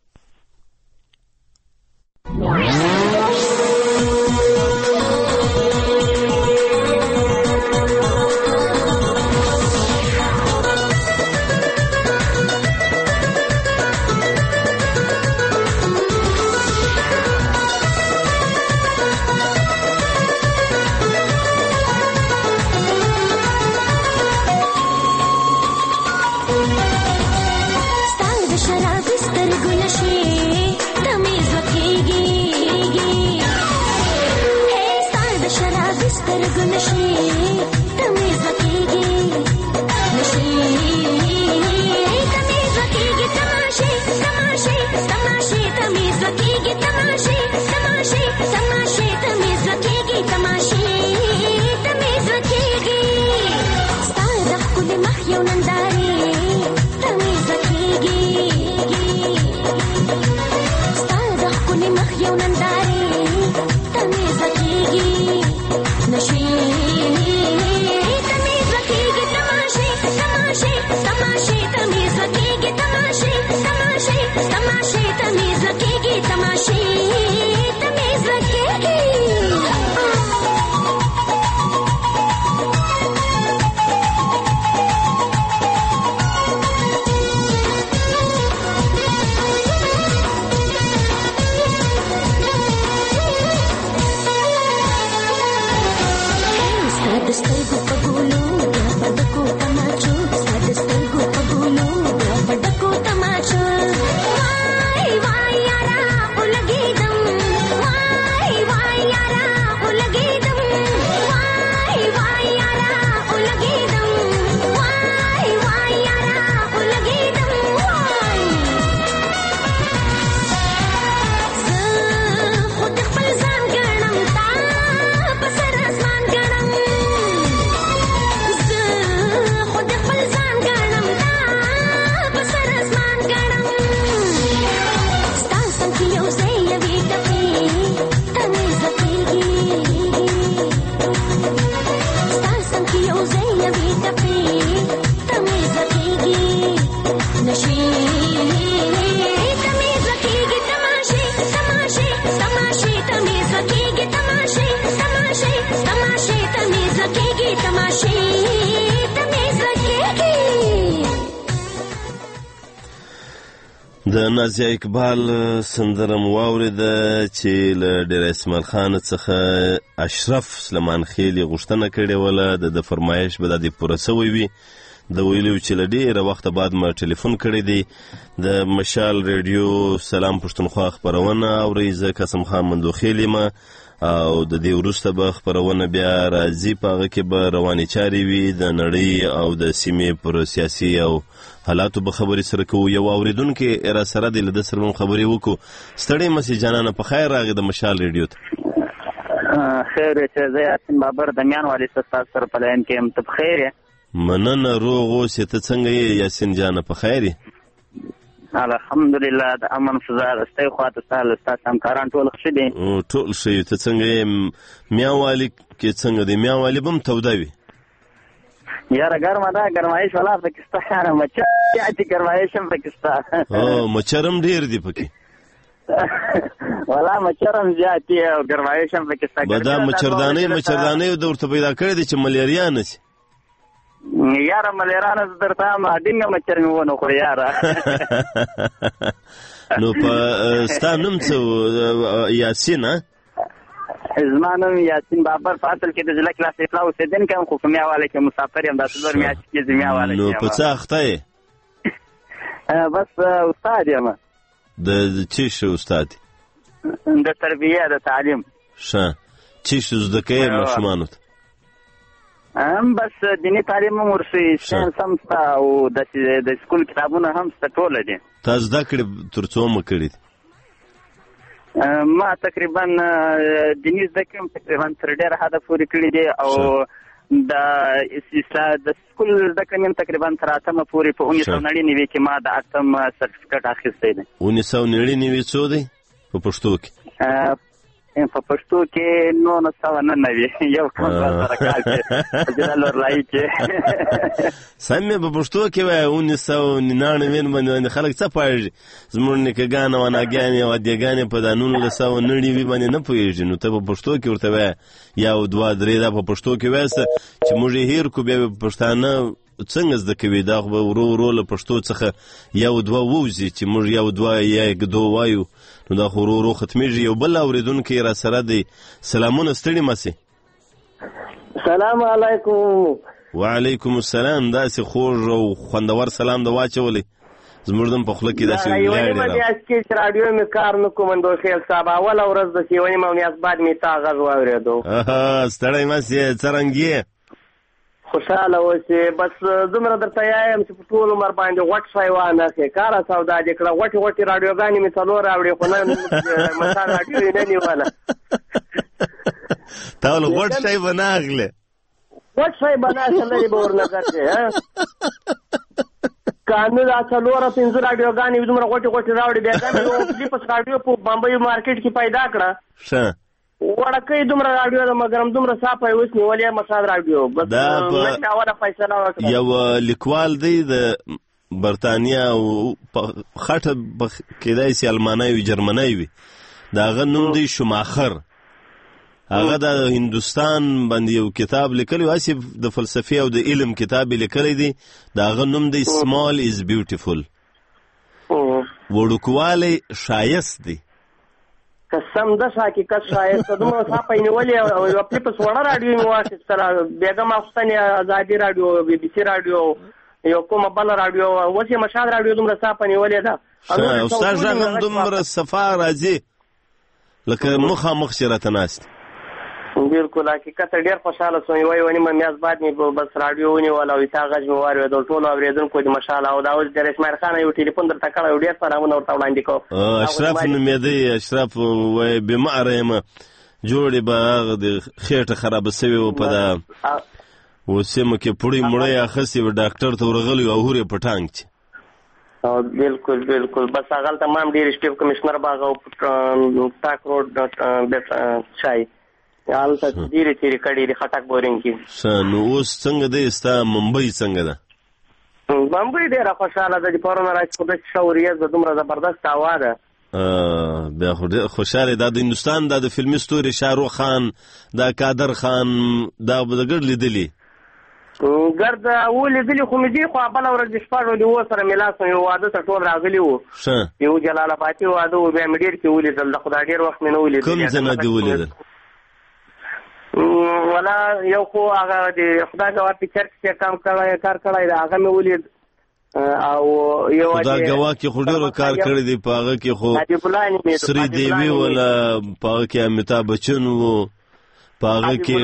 د نازیه اقبال سندره مو واورېده چې له ډېر اسماعیل خان څخه اشرف سلیمان خېل یې غوښتنه کړې وله د فرمایش به دا دې پوره سوی وي د ویلو چې له ډېره وخته بعد ما ټلیفون کړی دی د مشال ریډیو سلام پښتونخوا خپرونه اورئ. زه قاسم خان مندوخیل یم او د دې وروسته به خپرونه بیا راځي، په هغه کې به روانې چارې وي د نړۍ او د سیمې پر سیاسي او حالاتو به خبرې سره کوو. یو اورېدونکی را سره دی، له ده سره به خبرې وکړو. ستړی مسې جانانه، په خیر راغې د مشال ریډیو ته. خیر چې زه یاسین بابر د میان والي ستاسو سره په لاین کې یم. ته په خیر یې؟ مننه، روغ اوسې. ته څنګه یې یاسین جانه، په خیر یې؟ الحمدلله د امن فضا رستی خواته سهل. ستاسو همکاران ټول ښه دي؟ ټول ښه یو. ته څنګه یې؟ میان والي کې څنګه دی؟ میان والي به هم توده وي؟ یاره ګرمه ده، ګرمایش ولا پکې شته یاره، مچر زیاتې ګرمایش هم پکې شته. مچر هم ډېر دي پکې؟ ولا مچر هم زیات دي او ګرمایش هم پکې شته. به دا مچردانۍ د ورته پیدا کړی دی چې ملیریا نه شي؟ یاره ملیریا نه زه درته وایم ډینګه مچر مې ونه خوري یاره. نو په ستا نوم څه یاسین؟ زما نوم یاسین بابر، په اصل کې د ضلع کلاس اطلاع اوسېدونکی یم، خو په میاواله کې مسافر یم. دا څلور میاشتې کې زه میاواله کې یم. نو په څه اخته یې؟ بس استاد یم. د څه شي استاد؟ د تربیه، د تعلیم. ښه، څه شي زده کوې ماشومانو ته؟ بس دیني تعلیم هم ورسوي، ساینس هم شته او د سکول کتابونه هم شته، ټوله دي. تا زده کړې تر څو مه کړي دي؟ ما تقریبا دیني زده کړم تقریبا تر ډېره حده پورې کړي دي او د سکول زده کړم یم تقریبا تر 8مه پورې. په 1999 کې ما د 8م سرټیفیکټ اخیستی دی. 1999 څو دی په پښتو کې؟ په پښتو کې 1999 یو کم سره کال کې جلال ورلای کې سم په پښتو کې وای 1999 باندې خلک څه پایږي. زموږ نیکګان او ناګان او دیګان په 1999 باندې نه پوهیږي. نو ته په پښتو کې ورته وای یو دوه درې دا په پښتو کې وایسته چې موږ هیر کو بیا پښتانه څنګه زده کوي. دا خو ورو ورو له پښتو څخه یو دوه ووځي چې موږ یو دوه یا یک دوه وایو، نو دا خو ورو ورو ختمیږي. یو بل اورېدونکی را سره دی. سلامونه، ستړي مسې. سلام علیکم. وعلیکم السلام. داسې خوږ او خوندور سلام د واچولی زموږ دم په خوله کې داسې ولاړې را چې راډیو مې کار نه کوم نو خیال صاحب اوله ورځ د سیونی مې میاس بعد مې تا غږ واورېدو. ستړی مسې، څرنګه یې؟ خوشاله اوسې. بس دومره درته وایم چې په ټول عمر باندې غوټ شی وانه اخلې، کاره سودا دې کړه. غوټې راډیوګانې مې څلور راوړې خو نن مشال راډیو یې نه نیوله. تا ول غوټ شی به نه اخلې؟ غوټ شی به نه اخلې به ورنظر دی. کانو دا څلور پنځه راډیوګانې دومره غوټې راوړې، بیا یو فلیپس راډیو په بمبئی مارکیټ کې پیدا کړه. ښه وړکۍ دومره راډیو ده مګر دومره صافه یې اوس نیولې مساد راډیو. بس نن اوله فیصله وکړه. یو لیکوال دی د برتانیا او خټه کېدای سي الماني وي جرمني وي، دا هغه نوم دی شوماخر. هغه د هندوستان باندې یو کتاب لیکلی، اسی د فلسفي او د علم کتاب لیکلی دی. دا هغه نوم دی سمال از بیوټیفول. وړوکوالی شایست دی. قسم ده حقیقت شایست دومره صافه یې نیولې او یو فلیپس وړه راډیو مې واخیستله. بیګم افغانستان ازادي راډیو، بي بي سي راډیو، یو کومه بله راډیو، اوس یې مشهد راډیو دومره صافه نیولې ده. او ستا غږ هم دومره صفا راځي لکه مخامخ چې راته ناست. بالکل حقیقت ډېر خوشحاله شوم. یوه نیمه میاشت بعد مې بس راډیو ونیوله او تا غږ مې واورېدل. ټولو اورېدونکو د مشال او دا اوس د اسماعیل خان یو ټلیفون درته کړی و، ډېر سلامونه ورته وړاندې کوم. اشرف نومېدی. اشرف وایي بیماره یم، جوړې به هغه د خېټه خرابه سوې وه په دا سیمه کې پوړی مړی اخیستې وه، ډاکټر ته ورغلی او هور یې په ټانک چې. بالکل بس هغلته ما هم ډېر شپې کمشنر باغ او ټاک روډ شای هلته ډېرې تېرې کړې دي خټک بورینګ کې. ښه، نو اوس څنګه دی ستا ممبۍ څنګه ده؟ ممبۍ ډېره خوشحاله ده چې پرونه راشي خو داسې ښه وریځ ده، دومره زبردست هوا ده. بیا خو ډېر خوشحاله. دا د هندوستان دا د فلمي ستوري شاهرخ خان، دا قادر خان، دا به د ګډ لیدلي؟ ګرد ولیدلي خو مې دي، خو بله ورځ د شپږو لیوو سره مې لاس یو واده ته ټول راغلي وو. یو جلال آبادي واده و، بیا مې ډېر کې ولیدل. د خو دا ډېر وخت مې نه ولیدل. کوم ځای نه دې ولیدل؟ ولا یو خو هغه د خدای ګواه پکچر کې کار کړی دی هغه مې ولید او یو خدای ګواه کې خو ډېرو کار کړی دی په هغه کې خو سری دیوی ولا په هغه کې امیتابھ بچن وو په هغه کې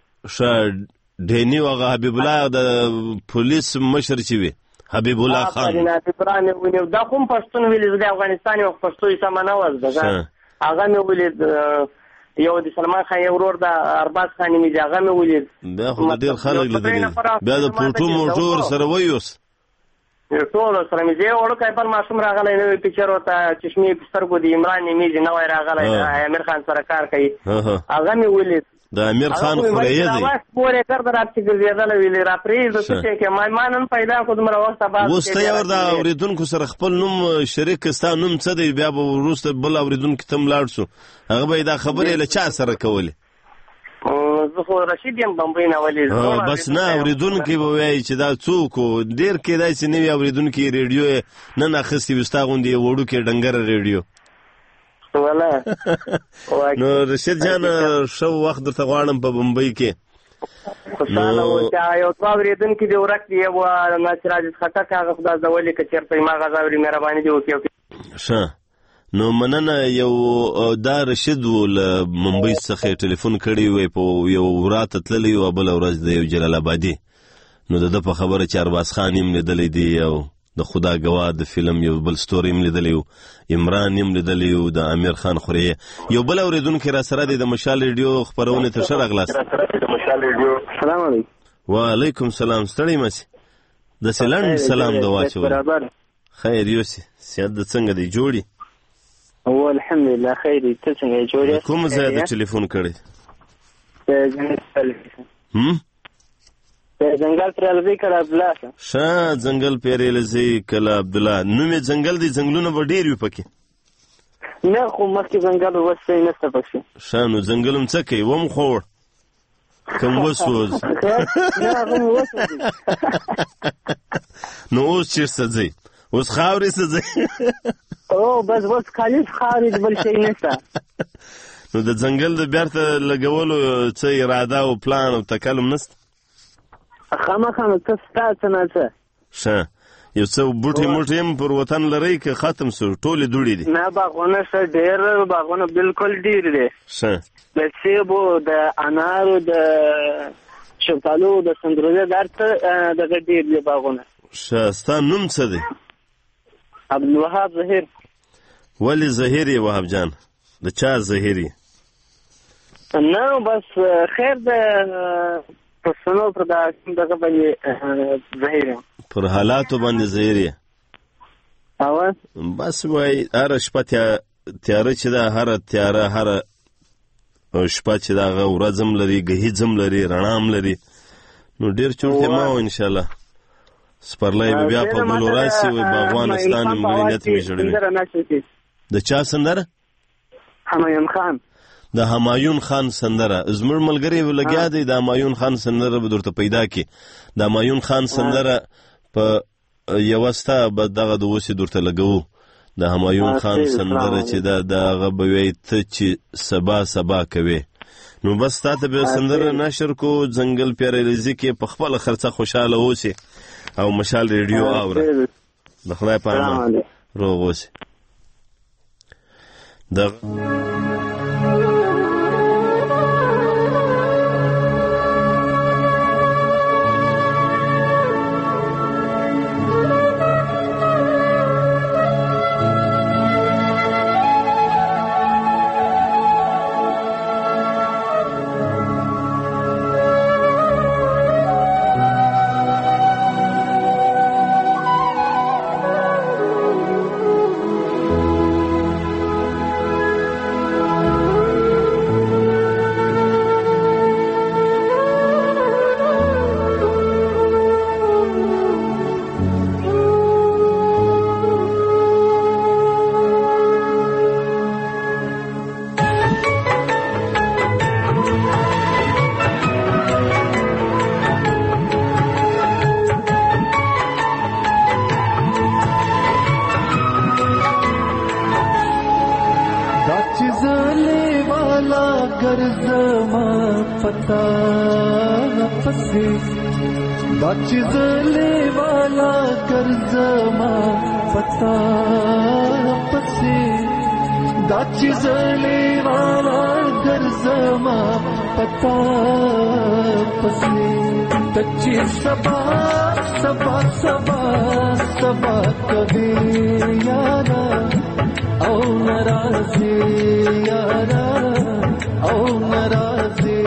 ډینی هغه حبیب الله د پولیس مشر چې وي حبیب الله خان دا کوم پښتون ویل د افغانستان یو پښتو سم نه وز ده هغه مې ولید یو د سلمان خان یو ورور د ارباز خان مې هغه مې ولید بیا خو ډېر خلک لیدلي بیا د پورټو موټور سره ویوس ټول سره مې یو ورکه پر ماشوم راغلی نوې پکچر ورته چشمې په سترګو د عمران نیمې نوې راغلی امیر خان سره کار کوي هغه مې ولید د امیر خان خوريه دی واس پورې کړ درته ګرځیدل ویلې را پرې د څه کې مانن پیدا کو دمر وخت بعد وسته یو د اوریدونکو سره خپل نوم شریک ستا نوم څه دی بیا به وروسته بل اوریدونکو تم لاړ شو هغه به دا خبرې له چا سره کولې زه خو رشید یم بمبئی نه ولې بس نه اوریدونکو به وایي چې دا څوک ډیر کېدای چې نوی اوریدونکو ریډیو نه اخیستي وستا غوندې وړو کې ډنګره ریډیو نو رشید جان شو وخت درته غواړم په بمبئی کې خوشاله و چې یو څو اوریدونکي دې ورک دی یو ناصر عزیز خټک هغه خدای زولې که چېرته ما غزاوري مهرباني دې وکړي ښه نو مننه یو دا رشید و له ممبئی څخه ټلیفون کړی وی په یو وراته تللی و بل ورځ د یو جلال آبادي نو د په خبره چې ارباز خان یې لیدلی دی او د خدا ګواه د فلم یو بل ستوري هم لیدلی و عمران هم لیدلی و د امیر خان خوريه یو بل اوریدونکی را سره دی د مشال ریډیو خپرونې ته ښه راغلاست سلام علیکم وعلیکم سلام ستړی مسې داسې لنډ سلام د واچول خیر یوسې صحت د څنګه دی جوړي الحمدلله خیر دی ته څنګه جوړې کوم ځای د ټلیفون کړی ځنګل پرېلزی کله عبدالله ښه ځنګل پرېلزی کله عبدالله نوم یې ځنګل دی ځنګلونه به ډېر وي پکې نه خو مخکې ځنګل وسې نشته پکې ښه نو ځنګل هم څه کوي وم خوړ کم وسوز نو اوس چېرته ځئ اوس خاورې ته ځئ بس اوس خالص خاورې بل شی نشته نو د ځنګل د بیرته لګولو څه اراده او پلان او تکلم نشته خامخا ته ستا څه نه څه ښه یو څه بوټي موټي هم پر وطن لرئ که ختم سو ټولې دوړې دي نه باغونه ښه ډېر باغونه بالکل ډېر دي ښه د سیبو د انارو د شفتالو د سندروزه درته دغه ډېر دي باغونه ښه ستا نوم څه دی عبدالوهاب ظهیر ولې ظهیر یې وهاب جان د چا ظهیر یې نه بس خیر د پښتنو پر دغه باندې ظهیر پر حالاتو باندې ظهیر یې بس وای هره شپه تیاره چې ده هره تیاره هره شپه چې ده هغه ورځ هم لري ګهیځ هم لري رڼا هم لري نو ډېر چورتې ما وه انشاءالله سپرلی به بیا په بلو راسي وای باغوانستان مړي نیت مې ژړوي د چا سندره همایون خان د همایون خان سندره زموږ ملګری لګیا دی د همایون خان سندره به درته پیدا کی د همایون خان سندره په یوه ستا به دغه د اوسې درته لګوو د همایون خان سندره چې دغه به وایي ته چې سبا سبا کوې نو بس تا ته به سندره نشر کو ځنګل پیرلیزي کې په خپله خرڅه خوشحاله اوسې او مشال ریډیو اوره د خدای په امان روغ اوسې پتا پسې دا چې لیوالا ګرځما پتا پسې دا چې لیوالا ګرځما پتا پسې تچې سبا سبا سبا سبا کوي یارا او ناراضي یارا او ناراضي.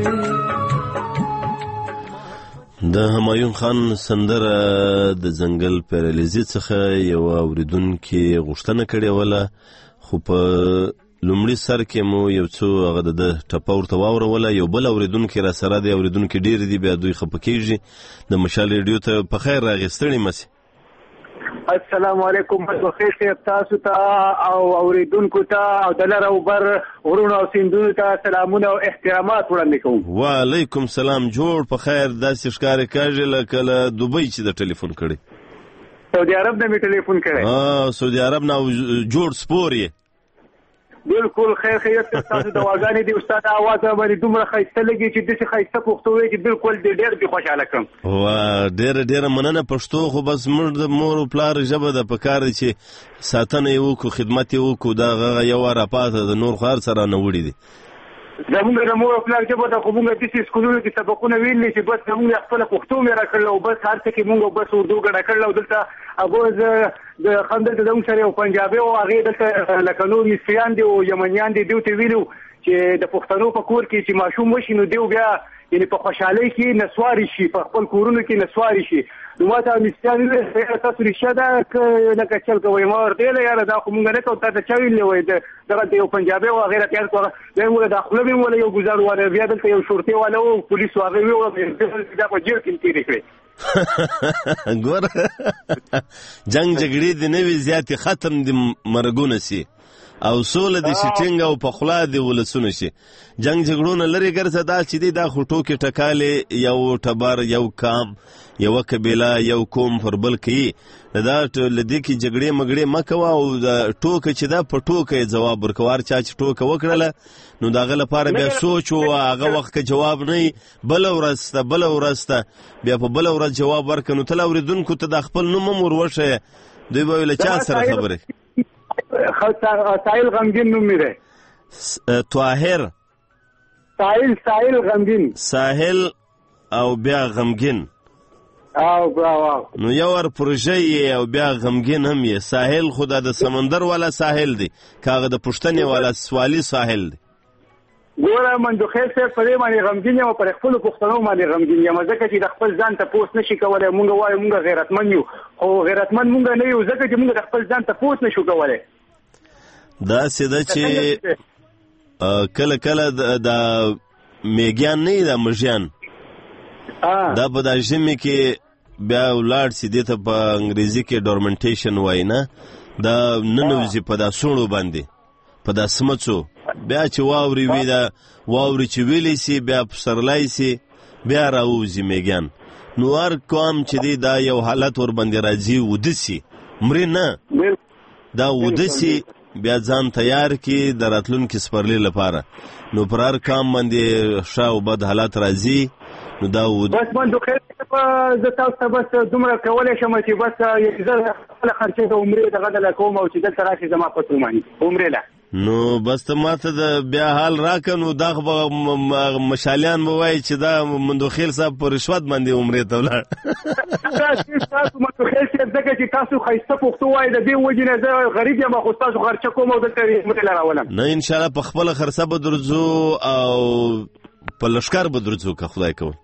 د همایون خان سندره د ځنګل پیرلیزي څخه یو اوریدونکي غوښتنه کړې وله، خو په لومړي سر کې مو یو څو هغه د ټپه ورته واوروله. یو بل اوریدونکي را سره دی، اوریدونکي ډېر دي، بیا دوی خفه کېږي. د مشال ریډیو ته په خیر راغی، ستړي مه سي. السلام علیکم، بخیر صاحب، تاسو ته او اوریدونکو ته او د لر او بر غرونو او سیندونو ته سلامونه او احترامات وړاندې کوم. وعلیکم سلام، جوړ په خیر. داسې ښکارې کېږي لکه له دوبۍ چې د ټلیفون کړی. سعودي عرب نه مې ټلیفون کړی. سعودي عرب نه جوړ سپور یې. بالکل خیر خیریت تاسو دواګانې دي. استاد اواز باندې دومره ښایسته لګي چې داسې ښایسته پښتو وایي چې بالکل ډېر دې خوشحاله کړم. ډېره مننه. پښتو خو بس موږ د مور او پلار ژبه ده، پکار دی چې ساتنه یې وکړو، خدمت یې وکړو. دغه یو راپاته د نور خو هر څه رانه وړي دي. زمونږ د مور او پلار ژبه ده، خو موږ داسې سکولونو کې سبقونه ویلي چې بس زمونږ خپله پښتو مې راکړله او بس هر څه کې موږ بس اردو ګډه کړله. او دلته هغه د خندل د زموږ سره یو پنجابي او هغې دلته لکه نور مصریان دي او یمنیان دي، دوی ته ویلو چې د پښتنو په کور کې چې ماشوم وشي نو دیو بیا یعنې په خوشحالۍ کې نسواري شي، په خپل کورونو کې نسواري شي. نو ما ته مصریان ویل تاسو رښتیا ده که لکه چل کوئ؟ ما ورته ویله یاره دا خو مونږ نه کوو، تا ته چا ویلې وایي دغلته یو پنجابي و هغې راته یاد کړه. بیا موږ دا خوله مې وله یو ګزار واله، بیا دلته یو شورتي واله و پولیسو هغې ویوړه دا په جیل کې مې تېرې کړې. ګوره جنګ جګړې دې نه وي زیاتې، ختم دې مرګونه سي او سوله دې شي ټینګ او په خوله دې ولسونه شي. جنګ جګړو نه لرې ګرځه. دا چې دی دا خو ټوکې ټکالې یو ټبر یو قام یوه قبیله یو قوم پر بل کوي. دا له دې کې جګړې مګړې مه کوه او د ټوکه چې دا په ټوکه یې ځواب ورکوه. هر چا چې ټوکه وکړله نو د هغه لپاره بیا سوچ و، هغه وخت که جواب نه وي بله ورځ ته بیا په بله ورځ جواب ورکړه. نو تل اورېدونکو ته د خپل نوم هم ور وښیه، دوی به وي له چا سره خبرې. ساحل غمګین نوم مې دی. طاهر ساحل غمګین. ساحل او بیا غمګین. نو یو ور پروژه یې او بیا غمګین هم یې. ساحل خو دا د سمندر والا ساحل دی، که هغه د پښتنې والا سوالي ساحل دی. ګوره منډوخیل صاحب په دې باندې غمګین یم او پر خپلو پښتنو باندې غمګین یم، ځکه چې د خپل ځان تپوس نشي کولی. مونږ وایو مونږ غیرتمند یو، خو غیرتمند مونږ نه یو ځکه چې مونږ د خپل ځان تپوس نشو کولی. داسې ده چې کله کله دا میږیان نه وي، دا مږیان دا په دا ژمي کې بیا ولاړ سي، دې ته په انګریزي کې ډورمنټیشن وایي نه، دا ننوځي په دا سوړو باندې، په دا سمڅو. بیا چې واوري وي، دا واوري چې ویلی سي بیا پسرلی سي بیا راوځي میږیان. نو هر قوم چې دی دا یو حالت ور باندې راځي، وده سي مرې نه، دا وده سي بیا ځان تیار کی د راتلونکي سپرلي لپاره. نو پر هر قوم باندې ښه او بد حالات راځي. نو دا بس منډوخیل زه تاسو ته بس دومره کولی شم چې بس زه خپله خرچې د عمرې دغه دله کوم او چې دلته راشي زما په توماني عمرې له. نو بس ته ماته د بیا حال راکړه. نو دا خو مشالیان به وایي چې دا منډوخیل صاحب په رشوت باندې عمرې ته ولاړ. تاسو منډوخیل صاحب ځکه چې تاسو ښایسته پښتو وایي، د دې وجې نه زه غریب یم خو ستاسو خرچه کوم او دلته عمرې له راولم. نه انشاءالله په خپله خرڅه به درځو او په لښکر به درځو که خدای کوي.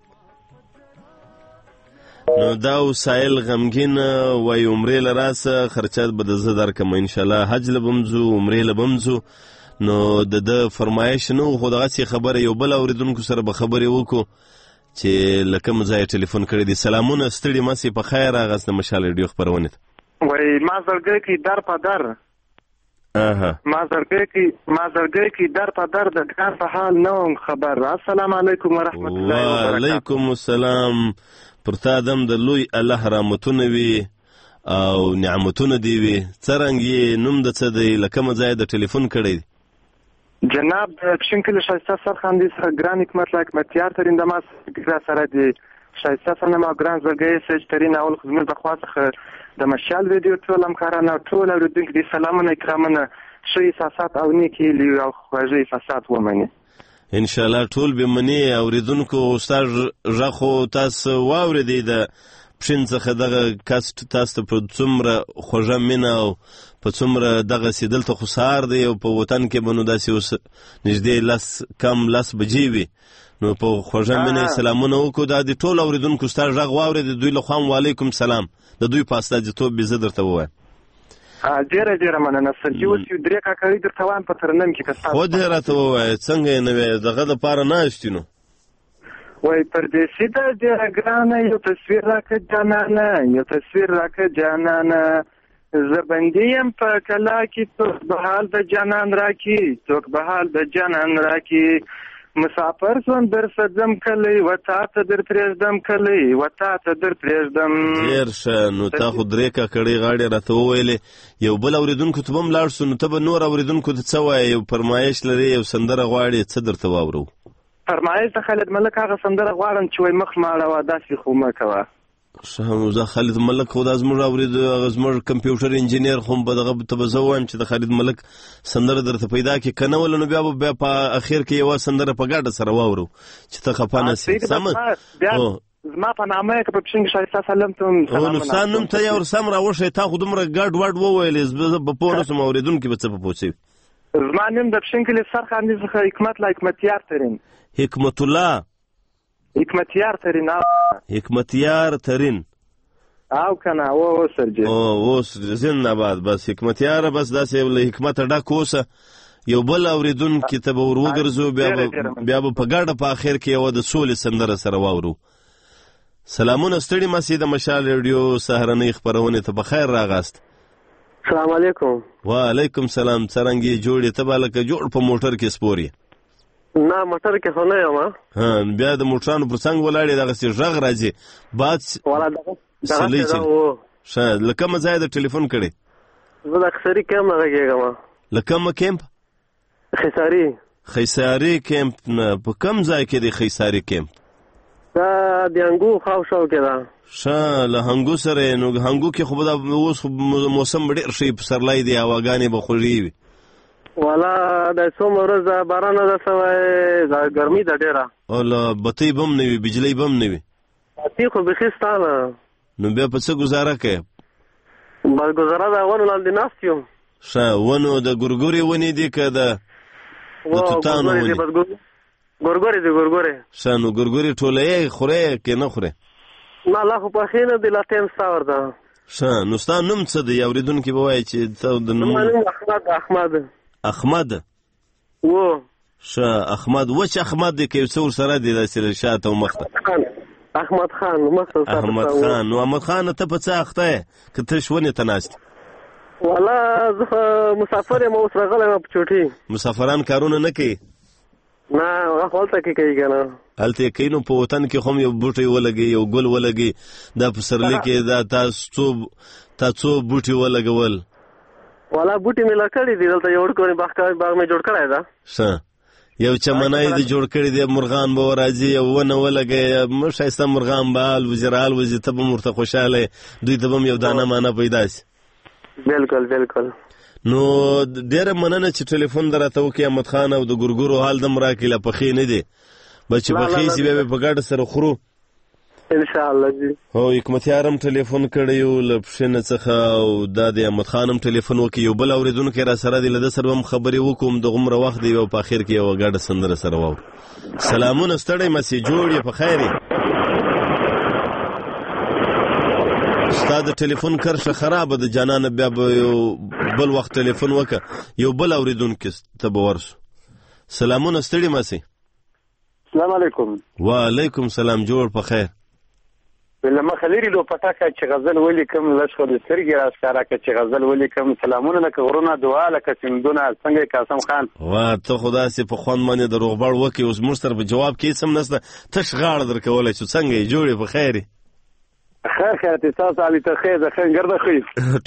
نو دا ساحل غمګین وای عمرې له راسه خرچه به د زه درکم انشاءالله. حج له به م ځو، عمرې له به م ځو. نو د ده فرمایش نه و، خو دغسې خبره یو بل اورېدونکو سره به خبرې وکړو چې له کوم ځایه ټلیفون کړی دی. سلامونه، ستړي مه سئ، په خیر راغاست د مشال ریډیو خپرونې ته. وایي ما زړګی کې در په در ما زړګی کې در په در د ګران په حال نه وم خبر. السلام علیکم ورحمت الله وبرکاته. وعلیکم السلام. پر تا دم د لوی الله رحمتونه وي او نعمتونه دی وي. څرنګه یې نوم د څه دی، له کومه ځایه د ټلیفون کړی دی؟ جناب د پښینکل شایسته سرخاندي سره ګران حکمت لا حکمتیار ترین د ماس ګرا سره دی شایسته سره ما ګران زګي سج ترین اول خدمت د خواصه د مشال ویډیو ټول همکارانه ټول اوریدونکو دي سلامونه کرامونه شي احساسات او نیکی لی او خوږی احساسات ومني ان شاء الله ټول به منی اوریدونکو استاد ژغو تاسو واوریدي د پښین څخه دغه کاست تاسو په څومره خوږه مینه او په څومره دغه سیدل ته خسار دی او په وطن کې بنو داسې اوس نږدې لس بجې وي نو په خوږه مینه سلامونه وکړو د ټول اوریدونکو استاد ژغ واورید دوی له خوا وعلیکم سلام د دوی په استازیتوب به زه درته ووایم ډیره مننه سرجي اوس یو درې کاکړي درته وایم په ترنم کې که خو دې راته ووایه څنګه یې نه وې دغه دپاره ناستې نو وای پردیسي ده ډېره ګرانه یو تصویر راکړه جانانه یو تصویر راکړه جانانه زه بندي یم په کلا کې څوک به حال د جانان راکړي څوک به حال د جانان راکړي مسافر سوم در سځم کلی و تا ته در پرېږدم کلی و تا ته در پرېږدم ډېر ښه نو تا خو درې کاکړۍ غاړې راته وویلې یو بل اورېدونکو ته به هم لاړ شو نو ته به نور اورېدونکو ته څه وایې یو فرمایش لرې یو سندره غواړې څه درته واورو فرمایش د خالد ملک هغه سندره غواړم چې وایي مخ مه اړوه داسې خو مه کوه زه خالد ملک خو دا زموږ اورید زموږ کمپیوټر انجینیر خو به دغه ته به زه وایم چې د خالد ملک سندره درته پیدا کړي که نه ول نو بیا په اخر کې یوه سندره په ګډه سره واورو چې ته خفه نه سې سمه زما په نامه یې که په پښین کې ښایسته سلم ته نو ستا نوم ته یې ورسم راوښی تا خو دومره ګډ وډ وویلې زه په پوه نه شم اورېدونکي به څه په پوه شوي زما نوم د پښین کلي سرخاندي څخه حکمت لا حکمتیار ترین حکمت الله حکمتیار ترین حکمتیار ترین او کنه او سرجي اوس زنده باد بس حکمتیار بس داسې له حکمت ډک اوسه یو بل اوریدونکي ته به ور وګرځو بیا به په ګډه په اخر کې یوه د سولې سندره سره واورو سلامونه ستړي مسې د مشال ریډیو سهرنۍ خپرونې ته په خیر راغاست السلام علیکم وعلیکم سلام څرنګه یې جوړې ته به لکه جوړ په موټر کې سپور نه موټر کې خو نه یم بیا د موټرانو پر څنګ ولاړې دغسې غږ راځي باد سلی چې ښه له کومه ځایه د ټلیفون کړې زه د خیساري کیمپ نه غږېږم له کومه کیمپ خیساري کیمپ نه په کوم ځای کې دی خیساري کیمپ دا د هنګو خواوشاو کې ده ښه له هنګو سره نو هنګو کې خو به اوس موسم به ډېر ښه پسرلی دی هواګانې به خوږې وي والا د څومره ورځ باران ده سوی دا ګرمي ده ډېره او له بتۍ به هم نه وي بجلۍ به هم نه وي بتۍ خو بیخي ستا نه نو بیا په څه ګزاره کوې بس ګزاره د ونو لاندې ناست یو ښه ونو د ګورګورې ونې دي که د توتانو ونې ګورګورې دي ګورګورې ښه نو ګورګورې ټولوې خورې که نه خورې نه لا خو پخې نه دي لا ټایم ستا ورته ښه نو ستا نوم څه دی اورېدونکي به وایي چې ته د نوم احمد و ښه احمد وچ احمد دی که یو څه ورسره دی داسې شاته او مخته احمد خان احمد خان نو احمد خان ته په څه اخته یې که ته شونې ته ناست والا زه مسافر یم اوس راغلی یم په چوټي مسافران کارونه نه کوي نه هغه هلته کې کوي که نه هلته یې کوي نو په وطن کې خو هم یو بوټی ولګي یو ګل ولګي دا په پسرلي کې دا تا څو بوټي ولګول والا بوټي مې لا کړي دي دلته یو باغ مې جوړ کړی ده ښه یو چمنای دې جوړ کړی دی مرغان به راځي یو ونه ولګی ښایسته مرغان به الوزي ته به هم ورته خوشحاله دوی ته به هم یو دانه مانه پیدا شي بالکل نو ډېره مننه چې ټلیفون در راته وکړې احمد خان او د ګورګورو حال دم راکړي لا پخې نه دی به چې پخې شي بیا به په ګډه سره خورو انشاءالله جی هو حکمتیار هم ټلیفون کړی یو له پښینه څخه او دا د احمد خان هم ټلیفون وکړي یو بل اورېدونکی را سره دی له ده سره به هم خبرې وکړو دغومره وخت دی او په اخر کې یوه ګډه سندره سره واورو سلامونه ستړی مسې جوړ یې په خیر یې ستا د ټلیفون کرښه خرابه ده جانانه بیا به یو بل وخت ټلیفون وکړه یو بل اورېدونکي ته به ورسو سلامونه ستړي مسې السلام علیکم وعلیکم سلام جوړ په خیر لما خلیری لو پټاکه چې غزل ولیکم لښخو د سترګې راښکاره که چې غزل ولیکم سلامونه لکه غرونه دعا لکه سیندونه څنګه قاسم خان وا ته خو داسې په خوند باندې د روغبړ وکړې اوس موږ سره په جواب کې هېڅ هم نشته تش غاړه در کولی چې څنګه یې جوړې په خیر خیر تاسو علي ته خیر د خنګر د خیر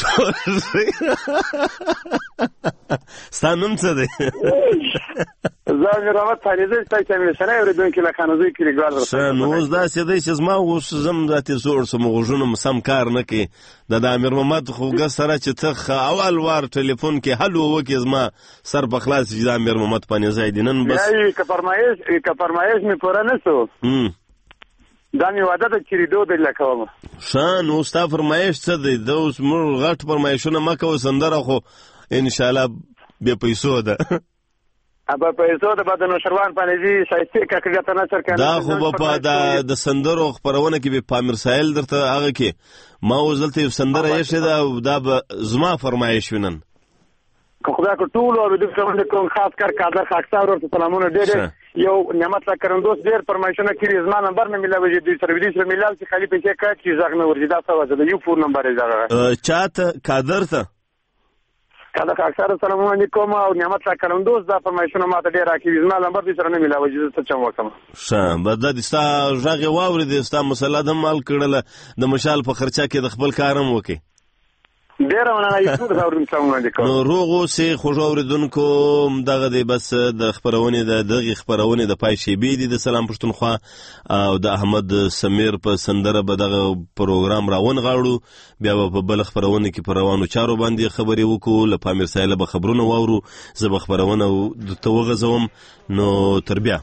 ستانم څه دی زه رحمت فریضه ستاسو مشنه اوریدونکو له خانوزي کې ګوار نو اوس دا سیده چې زما اوس زم ذاتي زوړ سم غوژونه سم کار نه کوي د امیر محمد خوګه سره چې ته اول وار ټلیفون کې هلو وکي زما سر په خلاص چې د امیر محمد پنځه زیدینن بس یی که فرمایش می پوره نسو دا می واده د چریدو د لکوم شان او ستا فرمایش څه دی د اوس مر غټ فرمایشونه مکه وسندره خو ان شاء الله به پیسو ده ابا پیسو ده بعد نو شروان پنځي شایسته ککړه ته نشر کنه دا خو په د سندرو خبرونه کې به پامیر ساحل درته هغه کې ما وزلته یو سندره یې شه دا زما فرمایش وینن خدای کو ټول او د کوم خاص کر کادر خاکسار ورته سلامونه ډېر یو نعمت لا کرندوس ډېر فرمایشونه کړي زما نمبر نه ملاوي دي سرویس سره ملاوي چې خالي پیسې کړ چې ځغ نه ورځي دا څه ده یو فون نمبر یې ځغه چاته کادر ته کادر خاکسار سلامونه کوم او نعمت لا کرندوس دا فرمایشونه ماته ډېر راکړي زما نمبر دې سره نه ملاوي چې څه چم وکم بد د ستا ژغه واوري د ستا مسله د مال کړل د مشال په خرچه کې د خپل کارم وکي ډیر ونه یو څه دا ورن څنګه دي نو روغو سي خوژوریدونکو دغه دی بس د خبرونه دغه خبرونه د پای شی بي دي د سلام پښتونخوا او د احمد سمیر په سندره به دغه پروګرام راون غاړو بیا په بل خبرونه کې پروانو چارو باندې خبري وکړو له پامیر سایله به خبرونه واورو زه به خبرونه د توغه زوم نو تربیه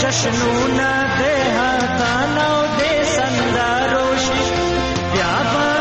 جشنونه د هاتانو د سندارو شي بیا به